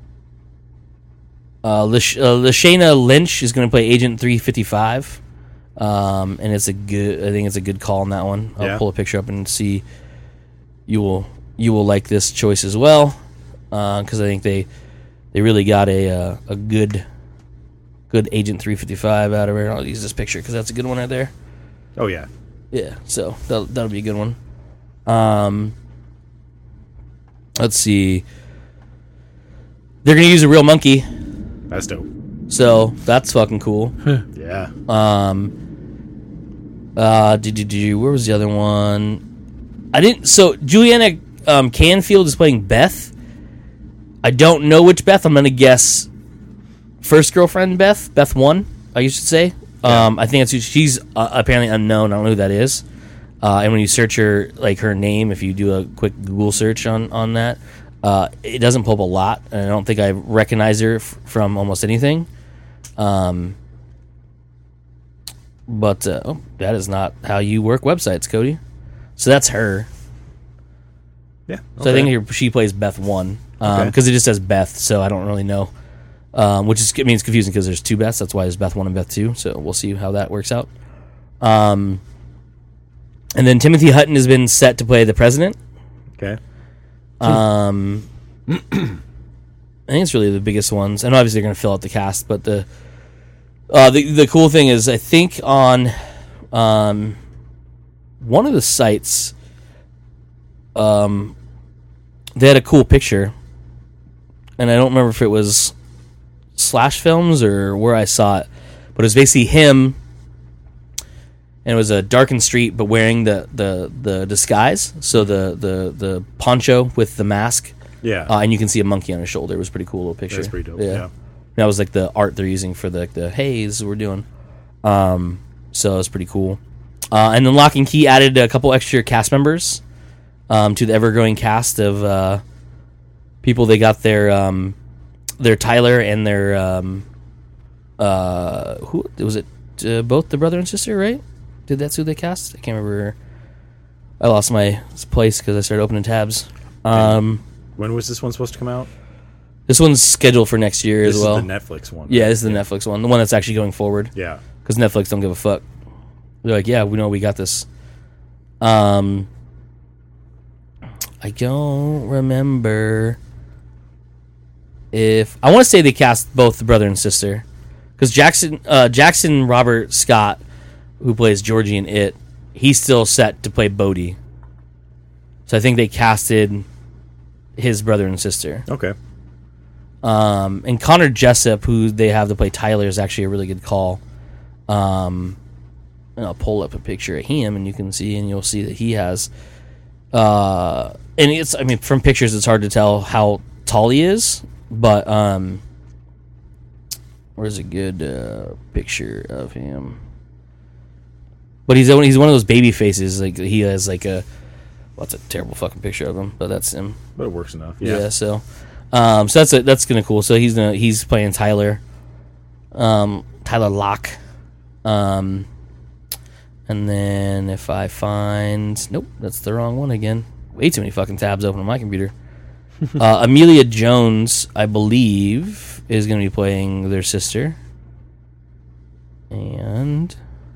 uh, Lash- uh, Lashana Lynch is going to play Agent three fifty-five, um, and it's a good. I think it's a good call on that one. I'll Yeah. pull a picture up and see. You will you will like this choice as well, because I think they they really got a uh, a good good Agent three fifty-five out of her. I'll use this picture because that's a good one right there. Oh, yeah. Yeah, so that'll, that'll be a good one. Um, let's see. They're going to use a real monkey, That's dope. so that's fucking cool. Yeah. Um, uh, did you, did you, where was the other one? I didn't, so Juliana um, Canfield is playing Beth. I don't know which Beth. I'm going to guess first girlfriend Beth, Beth one, I should say. Um, I think it's she's uh, apparently unknown. I don't know who that is. Uh, and when you search her, like her name, if you do a quick Google search on on that, uh, it doesn't pull up a lot. And I don't think I recognize her f- from almost anything. Um, but uh, oh, that is not how you work websites, Cody. So that's her. Yeah. So I think here she plays Beth one because Okay. it just says Beth. So I don't really know. Um, which is I mean it's confusing because there's two Beths. That's why there's Beth one and Beth two. So we'll see how that works out. Um, and then Timothy Hutton has been set to play the president. Okay. Um, I think it's really the biggest ones, and obviously they're going to fill out the cast. But the uh, the the cool thing is, I think on um, one of the sites, um, they had a cool picture, and I don't remember if it was Slash Films or where I saw it, but it was basically him, and it was a darkened street, but wearing the, the, the disguise, so the, the, the poncho with the mask, Yeah. uh, and you can see a monkey on his shoulder. It was a pretty cool little picture. That's pretty dope. Yeah. That was like the art they're using for the, the hey, this is what we're doing. Um, so it's pretty cool. Uh, and then Lock and Key added a couple extra cast members um, to the ever-growing cast of uh, people. They got their um, their Tyler and their um, uh, who was it? Uh, both the brother and sister, right? Did that's who they cast? I can't remember. I lost my place because I started opening tabs. Um, When was this one supposed to come out? this one's scheduled for next year This as well. is the Netflix one. Yeah, this is the Netflix one, the one that's actually going forward. Yeah. Because Netflix don't give a fuck. They're like, yeah, we know we got this. Um, I don't remember if I want to say they cast both the brother and sister, because Jackson uh, Jackson Robert Scott, who plays Georgie in It, he's still set to play Bodhi. So I think they casted his brother and sister. Okay. Um, and Connor Jessup, who they have to play Tyler, is actually a really good call. Um, and I'll pull up a picture of him, and you can see, and you'll see that he has. Uh, and it's, I mean, from pictures, it's hard to tell how tall he is, but um, where's a good uh, picture of him? But he's he's one of those baby faces. Like he has like a, well, that's a terrible fucking picture of him, but that's him. But it works enough. Yeah. Yeah. so, um, so that's a, that's gonna cool. So he's gonna he's playing Tyler, um, Tyler Locke, um, and then if I find, nope, that's the wrong one again. Way too many fucking tabs open on my computer. uh, Amelia Jones, I believe, is gonna be playing their sister, and.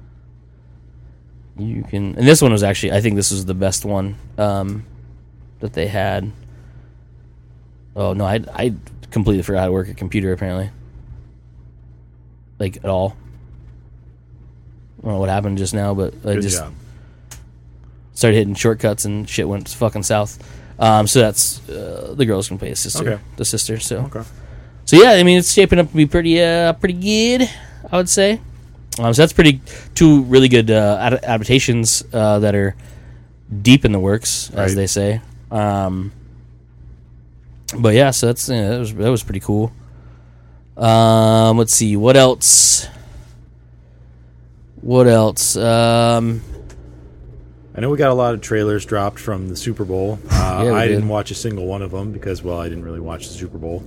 You can, and this one was actually, I think this was the best one um, that they had. Oh no, I I completely forgot how to work a computer apparently, like at all. I don't know what happened just now, but I Good just job. started hitting shortcuts and shit went fucking south. Um, so that's uh, the girl's gonna play a sister, Okay. the sister. So Okay. so yeah, I mean it's shaping up to be pretty uh pretty good, I would say. Um, so that's pretty two really good uh, ad- adaptations uh, that are deep in the works, as Right. they say. Um, but yeah, so that's yeah, that was that was pretty cool. Um, let's see what else. What else? Um, I know we got a lot of trailers dropped from the Super Bowl. Uh, Yeah, we I did. didn't watch a single one of them because, well, I didn't really watch the Super Bowl.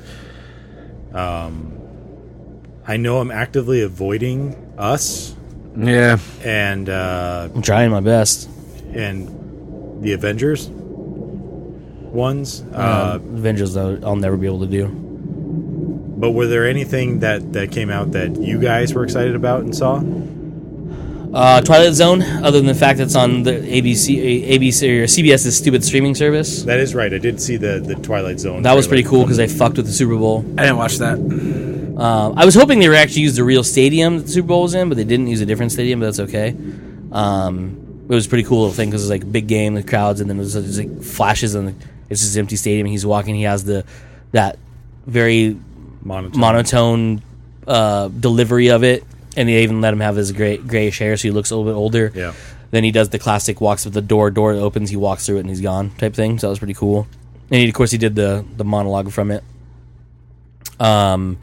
um, I know I'm actively avoiding Us Yeah. and uh, I'm trying my best. and the Avengers ones. Uh, Uh, Avengers, I'll, I'll never be able to do. but were there anything that, that came out that you guys were excited about and saw? Uh, Twilight Zone, other than the fact that it's on the A B C, A B C or CBS's stupid streaming service. That is right. I did see the, the Twilight Zone. That was trailer. pretty cool because they fucked with the Super Bowl. I didn't watch that. Um, I was hoping they would actually use the real stadium that the Super Bowl was in, but they didn't use a different stadium, but that's okay. Um, it was a pretty cool little thing because it was like a big game, the crowds, and then there's was like flashes, and it's just an empty stadium. And he's walking, he has the that very Monotone. monotone uh, delivery of it, and they even let him have his gray grayish hair, so he looks a little bit older. Yeah. Then he does the classic walks with the door, door opens, he walks through it, and he's gone type thing. So that was pretty cool. And he, of course, he did the the monologue from it. Um.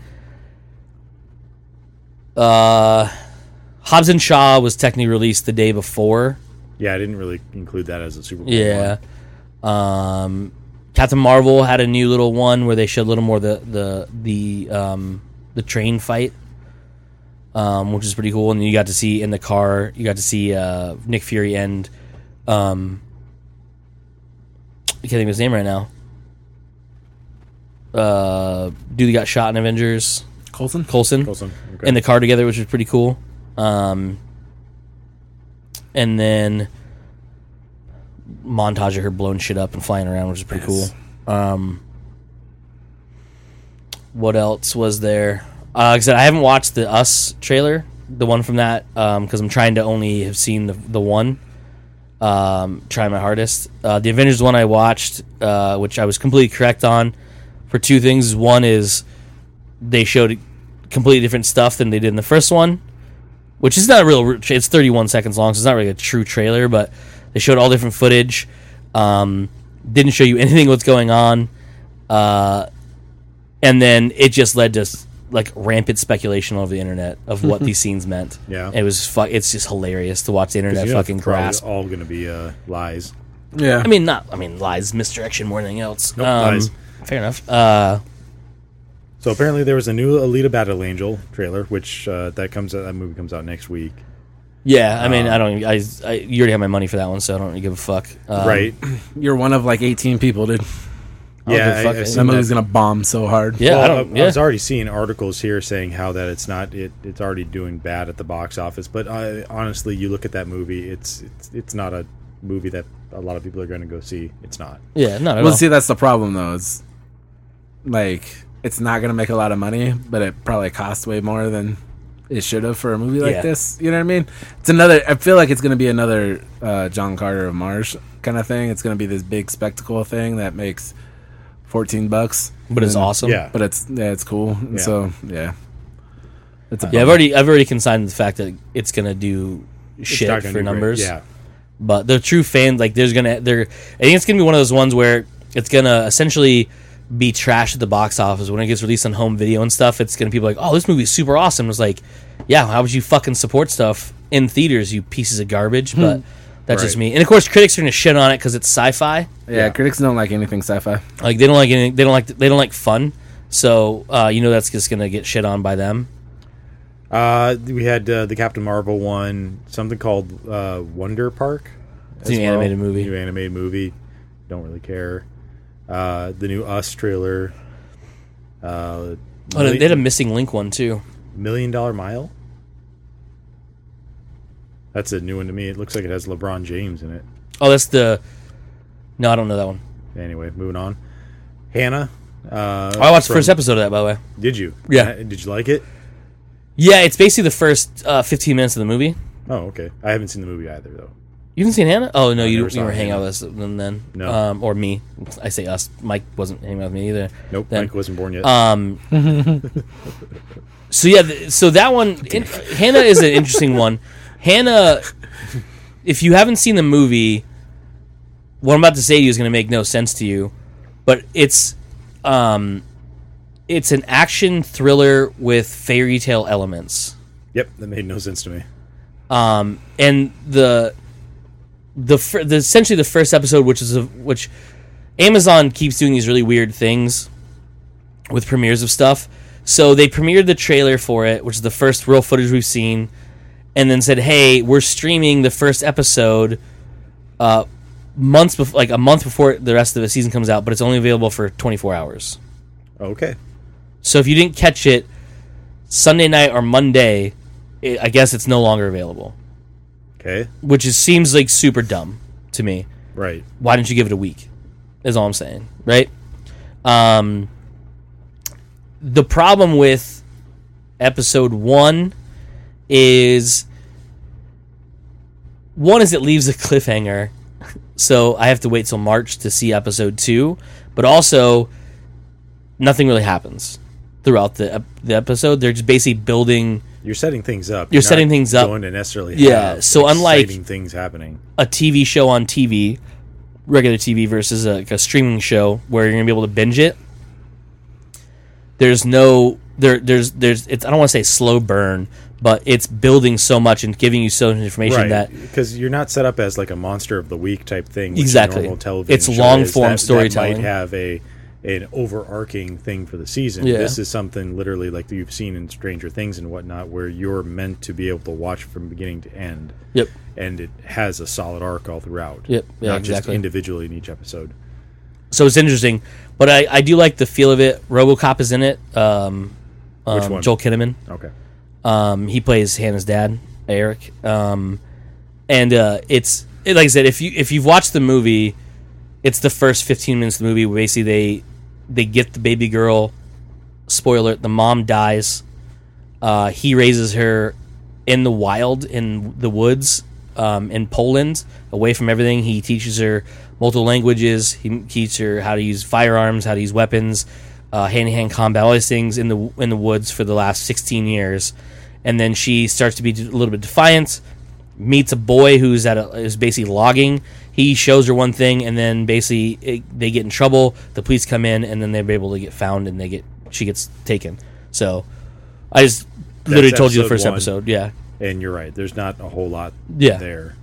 Uh, Hobbs and Shaw was technically released the day before. Yeah, I didn't really include that as a Super Bowl. Yeah. one. Um, Captain Marvel had a new little one where they showed a little more the the the um the train fight, um, which is pretty cool. And you got to see in the car, you got to see uh, Nick Fury and um, I can't think of his name right now. Uh, dude that got shot in Avengers, Coulson? Coulson, Coulson, okay. in the car together, which was pretty cool. Um, and then montage of her blowing shit up and flying around, which is pretty Yes. cool. Um, what else was there? Uh, like I said, I haven't watched the Us trailer, the one from that, because I'm trying to only have seen the the one. Um, trying my hardest. Uh, the Avengers one I watched, uh, which I was completely correct on, for two things. One is they showed completely different stuff than they did in the first one, which is not a real. It's thirty-one seconds long, so it's not really a true trailer. But they showed all different footage. Um, didn't show you anything what's going on, uh, and then it just led to like rampant speculation all over the internet of what these scenes meant. Yeah. it was. Fu- it's just hilarious to watch the 'Cause internet you know fucking it's probably grasp. all going to be uh, lies. Yeah. I mean, not. I mean, lies, misdirection more than anything else. Nope, um, lies. Fair enough. Uh, So apparently there was a new Alita Battle Angel trailer, which uh, that comes out, that movie comes out next week. yeah, I mean, Um, I don't. even- I, I you already have my money for that one, so I don't really give a fuck. Um, right? You're one of like eighteen people, dude. don't yeah, give a fuck. I, I That seen That movie's that. gonna bomb so hard. Yeah, Well, I don't. I, Yeah, I was already seeing articles here saying how that it's not it, it's already doing bad at the box office. But uh, honestly, you look at that movie, it's it's it's not a movie that a lot of people are going to go see. It's not. yeah, not at Well, all. see, that's the problem though. It's like it's not gonna make a lot of money, but it probably cost way more than it should have for a movie like Yeah. this. You know what I mean? It's another. I feel like it's gonna be another uh, John Carter of Mars kind of thing. It's gonna be this big spectacle thing that makes fourteen bucks, but it's And- awesome. Yeah. But it's yeah, it's cool. And Yeah. so yeah, It's a Yeah, I've already I've already consigned the fact that it's gonna do shit not gonna for do great. numbers. Yeah. But the true fans, like, there's gonna there. I think it's gonna be one of those ones where it's gonna essentially be trash at the box office when it gets released on home video and stuff. It's gonna be like, oh, this movie's super awesome. It's like, yeah, how would you fucking support stuff in theaters, you pieces of garbage? But that's just Right. me. And of course, critics are gonna shit on it because it's sci-fi. Yeah, Yeah. critics don't like anything sci-fi. Like they don't like any, they don't like they don't like fun. So uh, you know that's just gonna get shit on by them. Uh, we had uh, the Captain Marvel one, something called uh, Wonder Park. It's an as well. animated movie. New animated movie. Don't really care. Uh, the new Us trailer. Uh, Oh, they had a Missing Link one too. Million Dollar Mile. That's a new one to me. It looks like it has LeBron James in it. Oh, that's the. No, I don't know that one. Anyway, moving on. Hannah. Uh, Oh, I watched the from- first episode of that, by the way. Did you? Yeah. Uh, Did you like it? Yeah, it's basically the first uh, fifteen minutes of the movie. Oh, okay. I haven't seen the movie either, though. You haven't seen Hannah? Oh no, I you, never you saw were hanging out Hannah. with us then, then. No. um, or me. I say us. Mike wasn't hanging out with me either. Nope. Then. Mike wasn't born yet. Um. so yeah, th- so that one, in, Hannah is an interesting one. Hannah, if you haven't seen the movie, what I'm about to say to you is going to make no sense to you, but it's, um, it's an action thriller with fairy tale elements. Yep, that made no sense to me. Um, and the the, fir- the essentially the first episode, which is a, which Amazon keeps doing these really weird things with premieres of stuff. So they premiered the trailer for it, which is the first real footage we've seen, and then said, "Hey, we're streaming the first episode, uh, months before, like a month before the rest of the season comes out, but it's only available for twenty-four hours. Okay. So if you didn't catch it Sunday night or Monday, it, I guess it's no longer available." Okay. Which is seems like super dumb to me. Right. Why didn't you give it a week? Is all I'm saying, right? Um, the problem with episode one is one is it leaves a cliffhanger, so I have to wait till March to see episode two. But also, nothing really happens throughout the ep- the episode. They're just basically building You're setting things up. You're not setting things up. Going to necessarily Yeah, have so unlike- exciting things happening. a T V show on T V, regular T V versus a, like a streaming show where you're gonna be able to binge it. There's no there. There's there's. It's I don't want to say slow burn, but it's building so much and giving you so much information Right, that because you're not set up as like a monster of the week type thing. which Exactly. a normal television It's show long-form is. That- storytelling. That might have a an overarching thing for the season. Yeah. This is something literally like you've seen in Stranger Things and whatnot, where you're meant to be able to watch from beginning to end. Yep. And it has a solid arc all throughout. Yep, yeah, not just exactly. individually in each episode. So it's interesting, but I, I do like the feel of it. RoboCop is in it. Um, Which um, one? Joel Kinnaman. Okay. Um, he plays Hannah's dad, Eric. Um, and uh, it's it, like I said, if you if you've watched the movie, it's the first fifteen minutes of the movie where basically they they get the baby girl. Spoiler: the mom dies. Uh, he raises her in the wild, in the woods, um, in Poland, away from everything. He teaches her multiple languages. He teaches her how to use firearms, how to use weapons, uh, hand-to-hand combat, all these things in the in the woods for the last sixteen years. And then she starts to be a little bit defiant. Meets a boy who's at a, is basically logging. He shows her one thing, and then basically it, they get in trouble. The police come in, and then they're able to get found, and they get she gets taken. So I just literally told you the episode first one. episode. Yeah, And you're right. There's not a whole lot Yeah. there.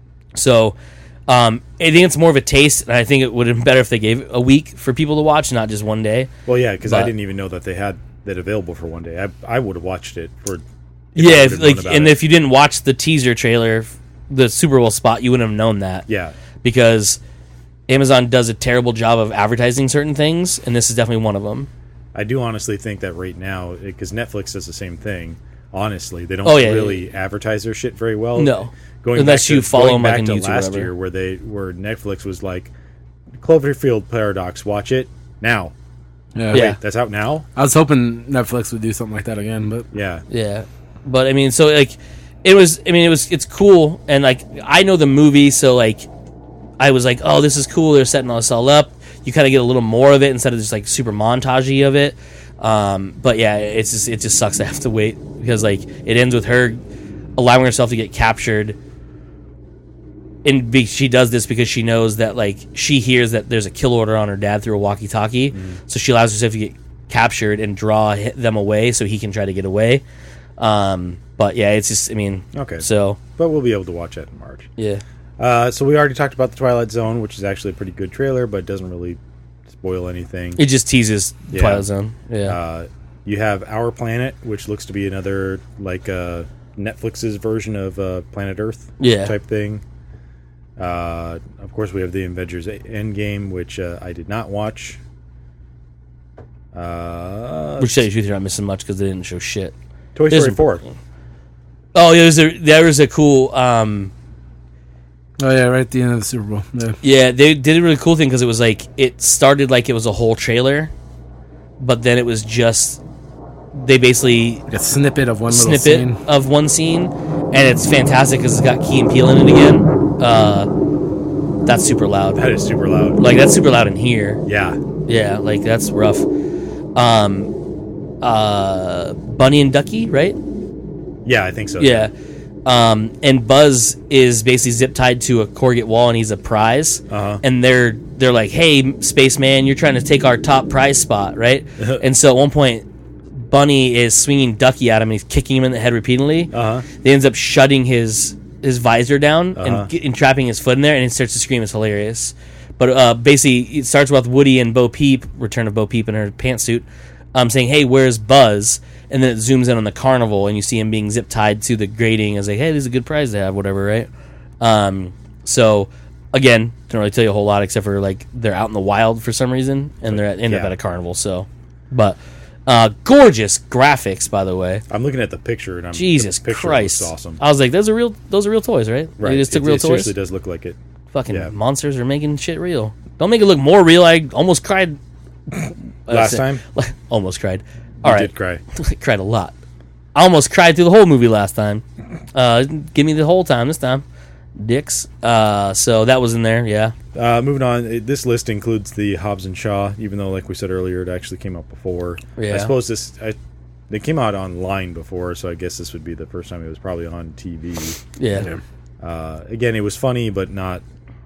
so um, I think it's more of a taste, and I think it would have been better if they gave a week for people to watch, not just one day. Well, yeah, because I But- didn't even know that they had that available for one day. I, I would have watched it for. Yeah, I if, would've like, known about and it. if you didn't watch the teaser trailer, the Super Bowl spot, you wouldn't have known that. Yeah. Because Amazon does a terrible job of advertising certain things, and this is definitely one of them. I do honestly think that right now, because Netflix does the same thing. Honestly, they don't Oh, yeah, really yeah, advertise their shit very well. No. going Unless back to, you follow going them, like, back on to YouTube or last whatever. year, where they where Netflix was like, Cloverfield Paradox, watch it now. Yeah. Yeah. Wait, that's out now. I was hoping Netflix would do something like that again, but Yeah, Yeah, but I mean, so like, it was. I mean, it was. It's cool, and like, I know the movie, so like, I was like, oh, this is cool. They're setting all this all up. You kind of get a little more of it instead of just like super montagey of it. Um, but yeah, it's just it just sucks to have to wait because like it ends with her allowing herself to get captured. And be, she does this because she knows that like she hears that there's a kill order on her dad through a walkie-talkie, mm-hmm. so she allows herself to get captured and draw them away so he can try to get away. Um, but yeah, it's just I mean okay. So, but we'll be able to watch that in March. Yeah. Uh, so we already talked about the Twilight Zone, which is actually a pretty good trailer, but doesn't really spoil anything. It just teases yeah. Twilight Zone. Yeah. Uh, you have Our Planet, which looks to be another like uh, Netflix's version of uh, Planet Earth yeah. type thing. Uh, of course, we have the Avengers Endgame, which uh, I did not watch. Uh, Which, to tell you the truth, you're not missing much because they didn't show shit. Toy Story four. Oh, there was a there was a cool. Um, oh yeah, right at the end of the Super Bowl. Yeah, yeah they did a really cool thing because it was like it started like it was a whole trailer, but then it was just they basically like a snippet of one little snippet scene. of one scene, and it's fantastic because it's got Key and Peele in it again. Uh, that's super loud. That is super loud. Like that's super loud in here. Yeah, yeah, like that's rough. Um, uh, Bunny and Ducky, right? Yeah, I think so. Yeah. Um, and Buzz is basically zip tied to a corrugate wall, and he's a prize. Uh-huh. And they're they're like, "Hey, spaceman, you're trying to take our top prize spot, right?" And so at one point, Bunny is swinging Ducky at him, and he's kicking him in the head repeatedly. Uh-huh. He ends up shutting his his visor down Uh-huh. and, get, and trapping his foot in there, and he starts to scream. It's hilarious. But uh, basically, it starts with Woody and Bo Peep, Return of Bo Peep in her pantsuit, um, saying, "Hey, where's Buzz?" And then it zooms in on the carnival, and you see him being zip tied to the grating as like, "Hey, this is a good prize to have," whatever, right? Um, so again, don't really tell you a whole lot except for like they're out in the wild for some reason, and they're at, end up Yeah. at a carnival. So, but uh, gorgeous graphics, by the way. I'm looking at the picture, and I'm Jesus the picture Christ, looks awesome. I was like, "Those are real. Those are real toys, right? Right, They just took it, real it toys." seriously does look like it. Fucking Yeah. monsters are making shit real. Don't make it look more real. I almost cried Last Uh, time? almost cried. You All right, did cry. I cried a lot. I almost cried through the whole movie last time. Uh, give me the whole time this time, dicks. Uh, so that was in there, yeah. Uh, moving on, it, this list includes the Hobbs and Shaw, even though, like we said earlier, it actually came out before. Yeah. I suppose this I, they came out online before, so I guess this would be the first time it was probably on T V. Yeah. Yeah. Uh, again, it was funny, but not.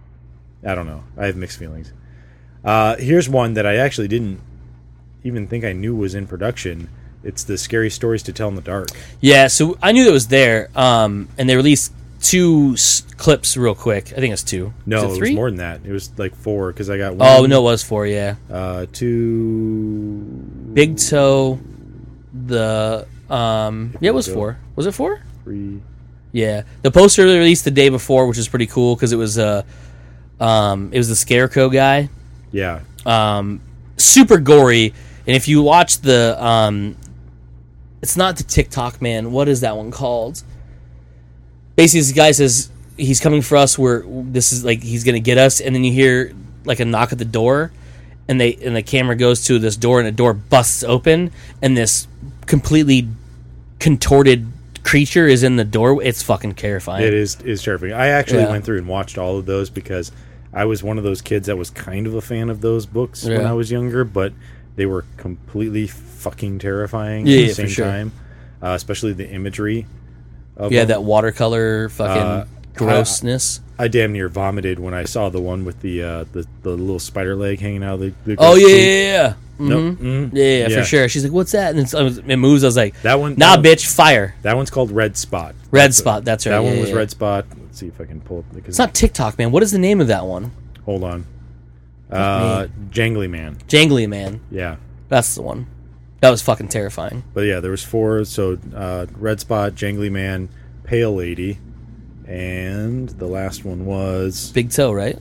I don't know. I have mixed feelings. Uh, here's one that I actually didn't even think I knew was in production. It's the Scary Stories to Tell in the Dark. Yeah, so I knew it was there, um, and they released two s- clips real quick. I think it's two. No, Is it, it was three? more than that. It was like four because I got one. Oh, no, it was four, yeah. Uh, two. Big Toe, the... Um, yeah, it was four. Was it four? Three. Yeah. The poster they released the day before, which was pretty cool because it was uh, um, it was the Scarecrow guy. Yeah. Um, super gory. And if you watch the... Um, it's not the TikTok man. What is that one called? Basically, this guy says he's coming for us. We're this is like he's gonna get us, and then you hear like a knock at the door, and they and the camera goes to this door, and the door busts open, and this completely contorted creature is in the door. It's fucking terrifying. It is is terrifying. I actually Yeah. went through and watched all of those because I was one of those kids that was kind of a fan of those books when Yeah. I was younger, but they were completely fucking terrifying Yeah, at yeah, the same for sure. time. Uh, especially the imagery of Yeah, them. that watercolor fucking Uh, grossness. I damn near vomited when I saw the one with the uh, the, the little spider leg hanging out of the, the oh girl's yeah, boot. yeah, yeah. Nope. Mhm. Mhm. Yeah, yeah, Yeah. for sure. She's like, "What's that?" And it's, it moves. I was like, That one. "Nah, that one- bitch, fire." That one's called Red Spot. Red That's- Spot. That's right. That yeah, one was yeah. Red Spot. Let's see if I can pull it. Because It's not TikTok, man. What is the name of that one? Hold on. Uh, Jangly Man. Jangly Man. Yeah. That's the one. That was fucking terrifying. But yeah, there was four. So uh, Red Spot, Jangly Man, Pale Lady, and the last one was Big Toe, right?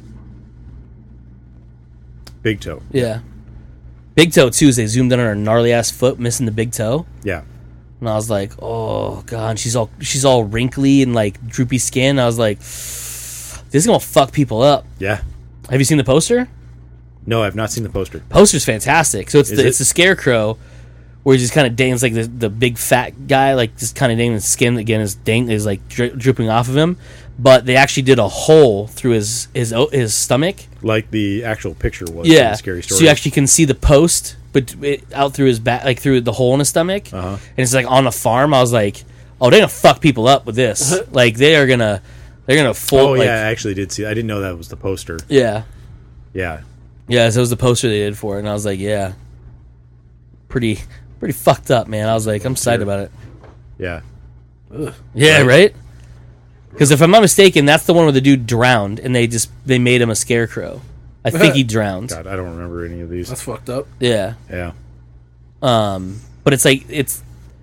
Big Toe. Yeah. Big Toe too. Is they zoomed in on her gnarly ass foot, missing the big toe, Yeah. and I was like, "Oh god." She's all she's all wrinkly and like droopy skin. I was like, "This is gonna fuck people up." Yeah. Have you seen the poster? No, I've not seen the poster. Poster's fantastic. So it's Is the it? it's the Scarecrow, where he's just kind of dangles like the, the big fat guy, like just kind of dangling his skin again is dang is like dri- dripping off of him, but they actually did a hole through his his o- his stomach. Like the actual picture was. in Yeah, the Scary Story. so you actually can see the post but it, out through his back, like through the hole in his stomach, Uh-huh. and it's like on a farm. I was like, oh, they're gonna fuck people up with this. Like they are gonna, they're gonna full. Oh like, yeah, I actually did see. I didn't know that was the poster. yeah, Yeah, yeah. So it was the poster they did for it, and I was like, yeah, pretty, pretty fucked up, man. I was like, I'm excited about it. yeah. Yeah, right. Because if I'm not mistaken, that's the one where the dude drowned, and they just they made him a scarecrow. I think he drowned. God, I don't remember any of these. That's fucked up. Yeah. Yeah. Um, but it's like it's.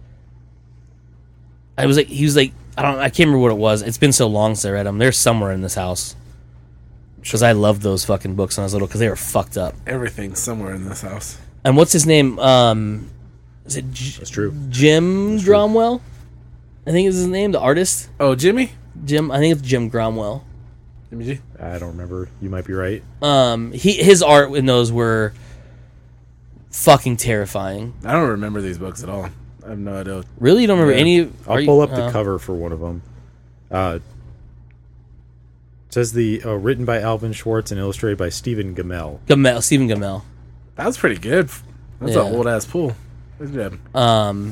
I was like, he was like, I don't, I can't remember what it was. It's been so long since I read them. They're somewhere in this house. Because I loved those fucking books when I was little, because they were fucked up. Everything's somewhere in this house. And what's his name? Um, is it J- That's true. Jim true. Cromwell? I think is his name, the artist. Oh, Jimmy? Jim, I think it's Jim Cromwell. Jimmy G? I don't remember. You might be right. Um, he his art in those were fucking terrifying. I don't remember these books at all. I have no idea. Really, you don't remember Yeah. any? I'll are you- pull up the uh, cover for one of them. Uh, it says the uh, written by Alvin Schwartz and illustrated by Stephen Gamel. Gamel, Stephen Gamel. That was pretty good. That's Yeah. an old ass pool. Good job. Um,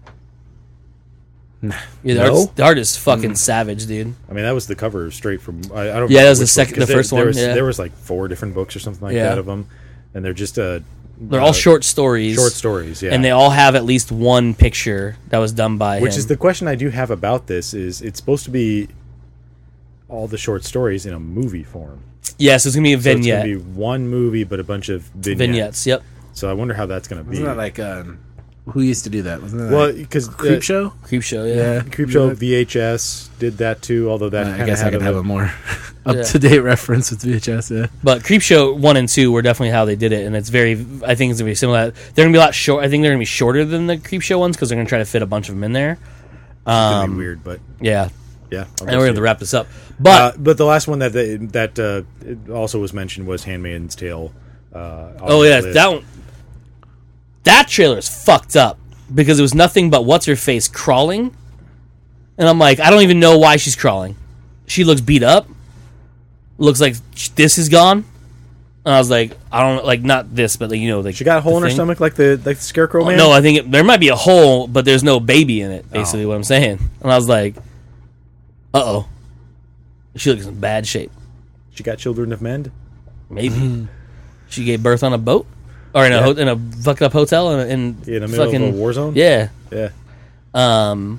yeah, the, No? art's, the art is fucking savage, dude. I mean, that was the cover straight from. I, I don't. Yeah, remember that was the which second- one, 'cause the there- first there one, Was, yeah. There was like four different books or something like Yeah. that of them, and they're just uh, They're uh, all short stories, short stories. Yeah, and they all have at least one picture that was done by Which him. is the question I do have about this: is it's supposed to be all the short stories in a movie form? yes, it's gonna be a So it's vignette, going to be one movie, but a bunch of vignettes. vignettes. Yep, So I wonder how that's going to be. Wasn't that like, um, who used to do that? Wasn't that well, like because Creep uh, Show? creep show. Yeah, Yeah. Creepshow V H S did that too. Although that Uh, kind I of guess I had could a, have a more up to date reference with V H S, yeah. but creep show one and two were definitely how they did it, and it's very. I think it's gonna be similar. They're gonna be a lot short. I think they're gonna be shorter than the creep show ones because they're gonna try to fit a bunch of them in there. gonna Um, be weird, but yeah, yeah. I'll and go we're see gonna it. wrap this up, but. Uh, but the last one that they, that uh, it also was mentioned was *Handmaid's Tale*. Uh, on Oh the yeah, list. that one. That trailer is fucked up because it was nothing but what's her face crawling, and I'm like, I don't even know why she's crawling. She looks beat up. Looks like sh- this is gone. And I was like, I don't like not this, but like you know, like She got a hole the in her thing. stomach like the like the Scarecrow Oh, man. no, I think it, there might be a hole, but there's no baby in it. Basically, Oh. what I'm saying, and I was like, uh oh, she looks in bad shape. She got children of men. Maybe she gave birth on a boat or in a Yeah. ho- in a fucked up hotel in, in, In the middle fucking of a war zone. yeah. Yeah. Um.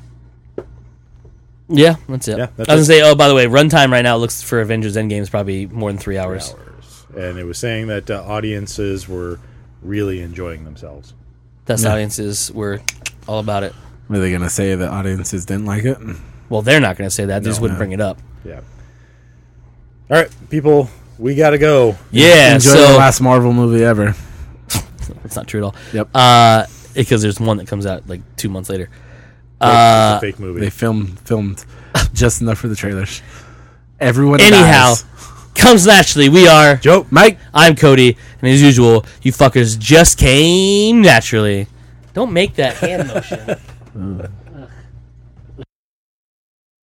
Yeah, that's it. Yeah, that's I was it. gonna say. Oh, by the way, runtime right now looks for Avengers Endgame is probably more than three hours. Hours. And it was saying that uh, audiences were really enjoying themselves. Test Yeah. audiences were all about it. Were they going to say the audiences didn't like it? Well, they're not going to say that. They just No, wouldn't no. bring it up. Yeah. All right, people, we got to go. Yeah. Enjoy so the last Marvel movie ever. that's not true at all. Yep. Uh, because there's one that comes out like two months later. it's Uh, a fake movie. They filmed filmed just enough for the trailers. Everyone anyhow, dies. comes naturally. We are Joe, Mike. I'm Cody, and as usual, you fuckers just came naturally. Don't make that hand motion.